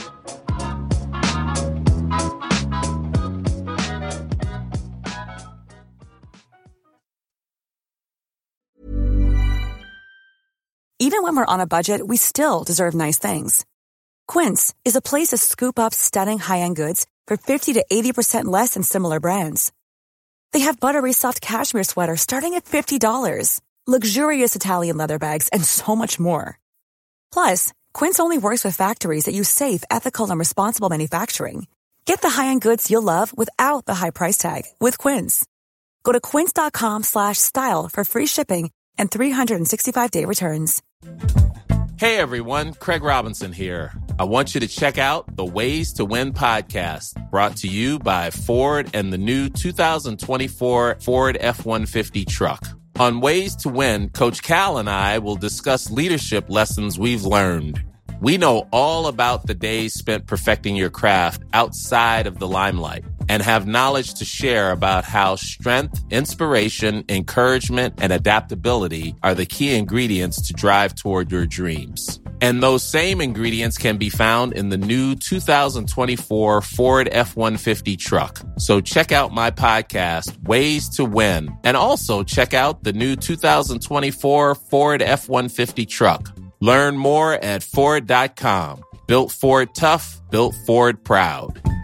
Even when we're on a budget, we still deserve nice things. Quince is a place to scoop up stunning high-end goods for 50 to 80% less than similar brands. They have buttery soft cashmere sweaters starting at $50, luxurious Italian leather bags, and so much more. Plus, Quince only works with factories that use safe, ethical, and responsible manufacturing. Get the high-end goods you'll love without the high price tag with Quince. Go to quince.com/style for free shipping and 365-day returns. Hey everyone, Craig Robinson here. I want you to check out the Ways to Win podcast, brought to you by Ford and the new 2024 Ford F-150 truck. On Ways to Win, Coach Cal and I will discuss leadership lessons we've learned. We know all about the days spent perfecting your craft outside of the limelight and have knowledge to share about how strength, inspiration, encouragement, and adaptability are the key ingredients to drive toward your dreams. And those same ingredients can be found in the new 2024 Ford F-150 truck. So check out my podcast, Ways to Win, and also check out the new 2024 Ford F-150 truck. Learn more at Ford.com. Built Ford tough, built Ford proud.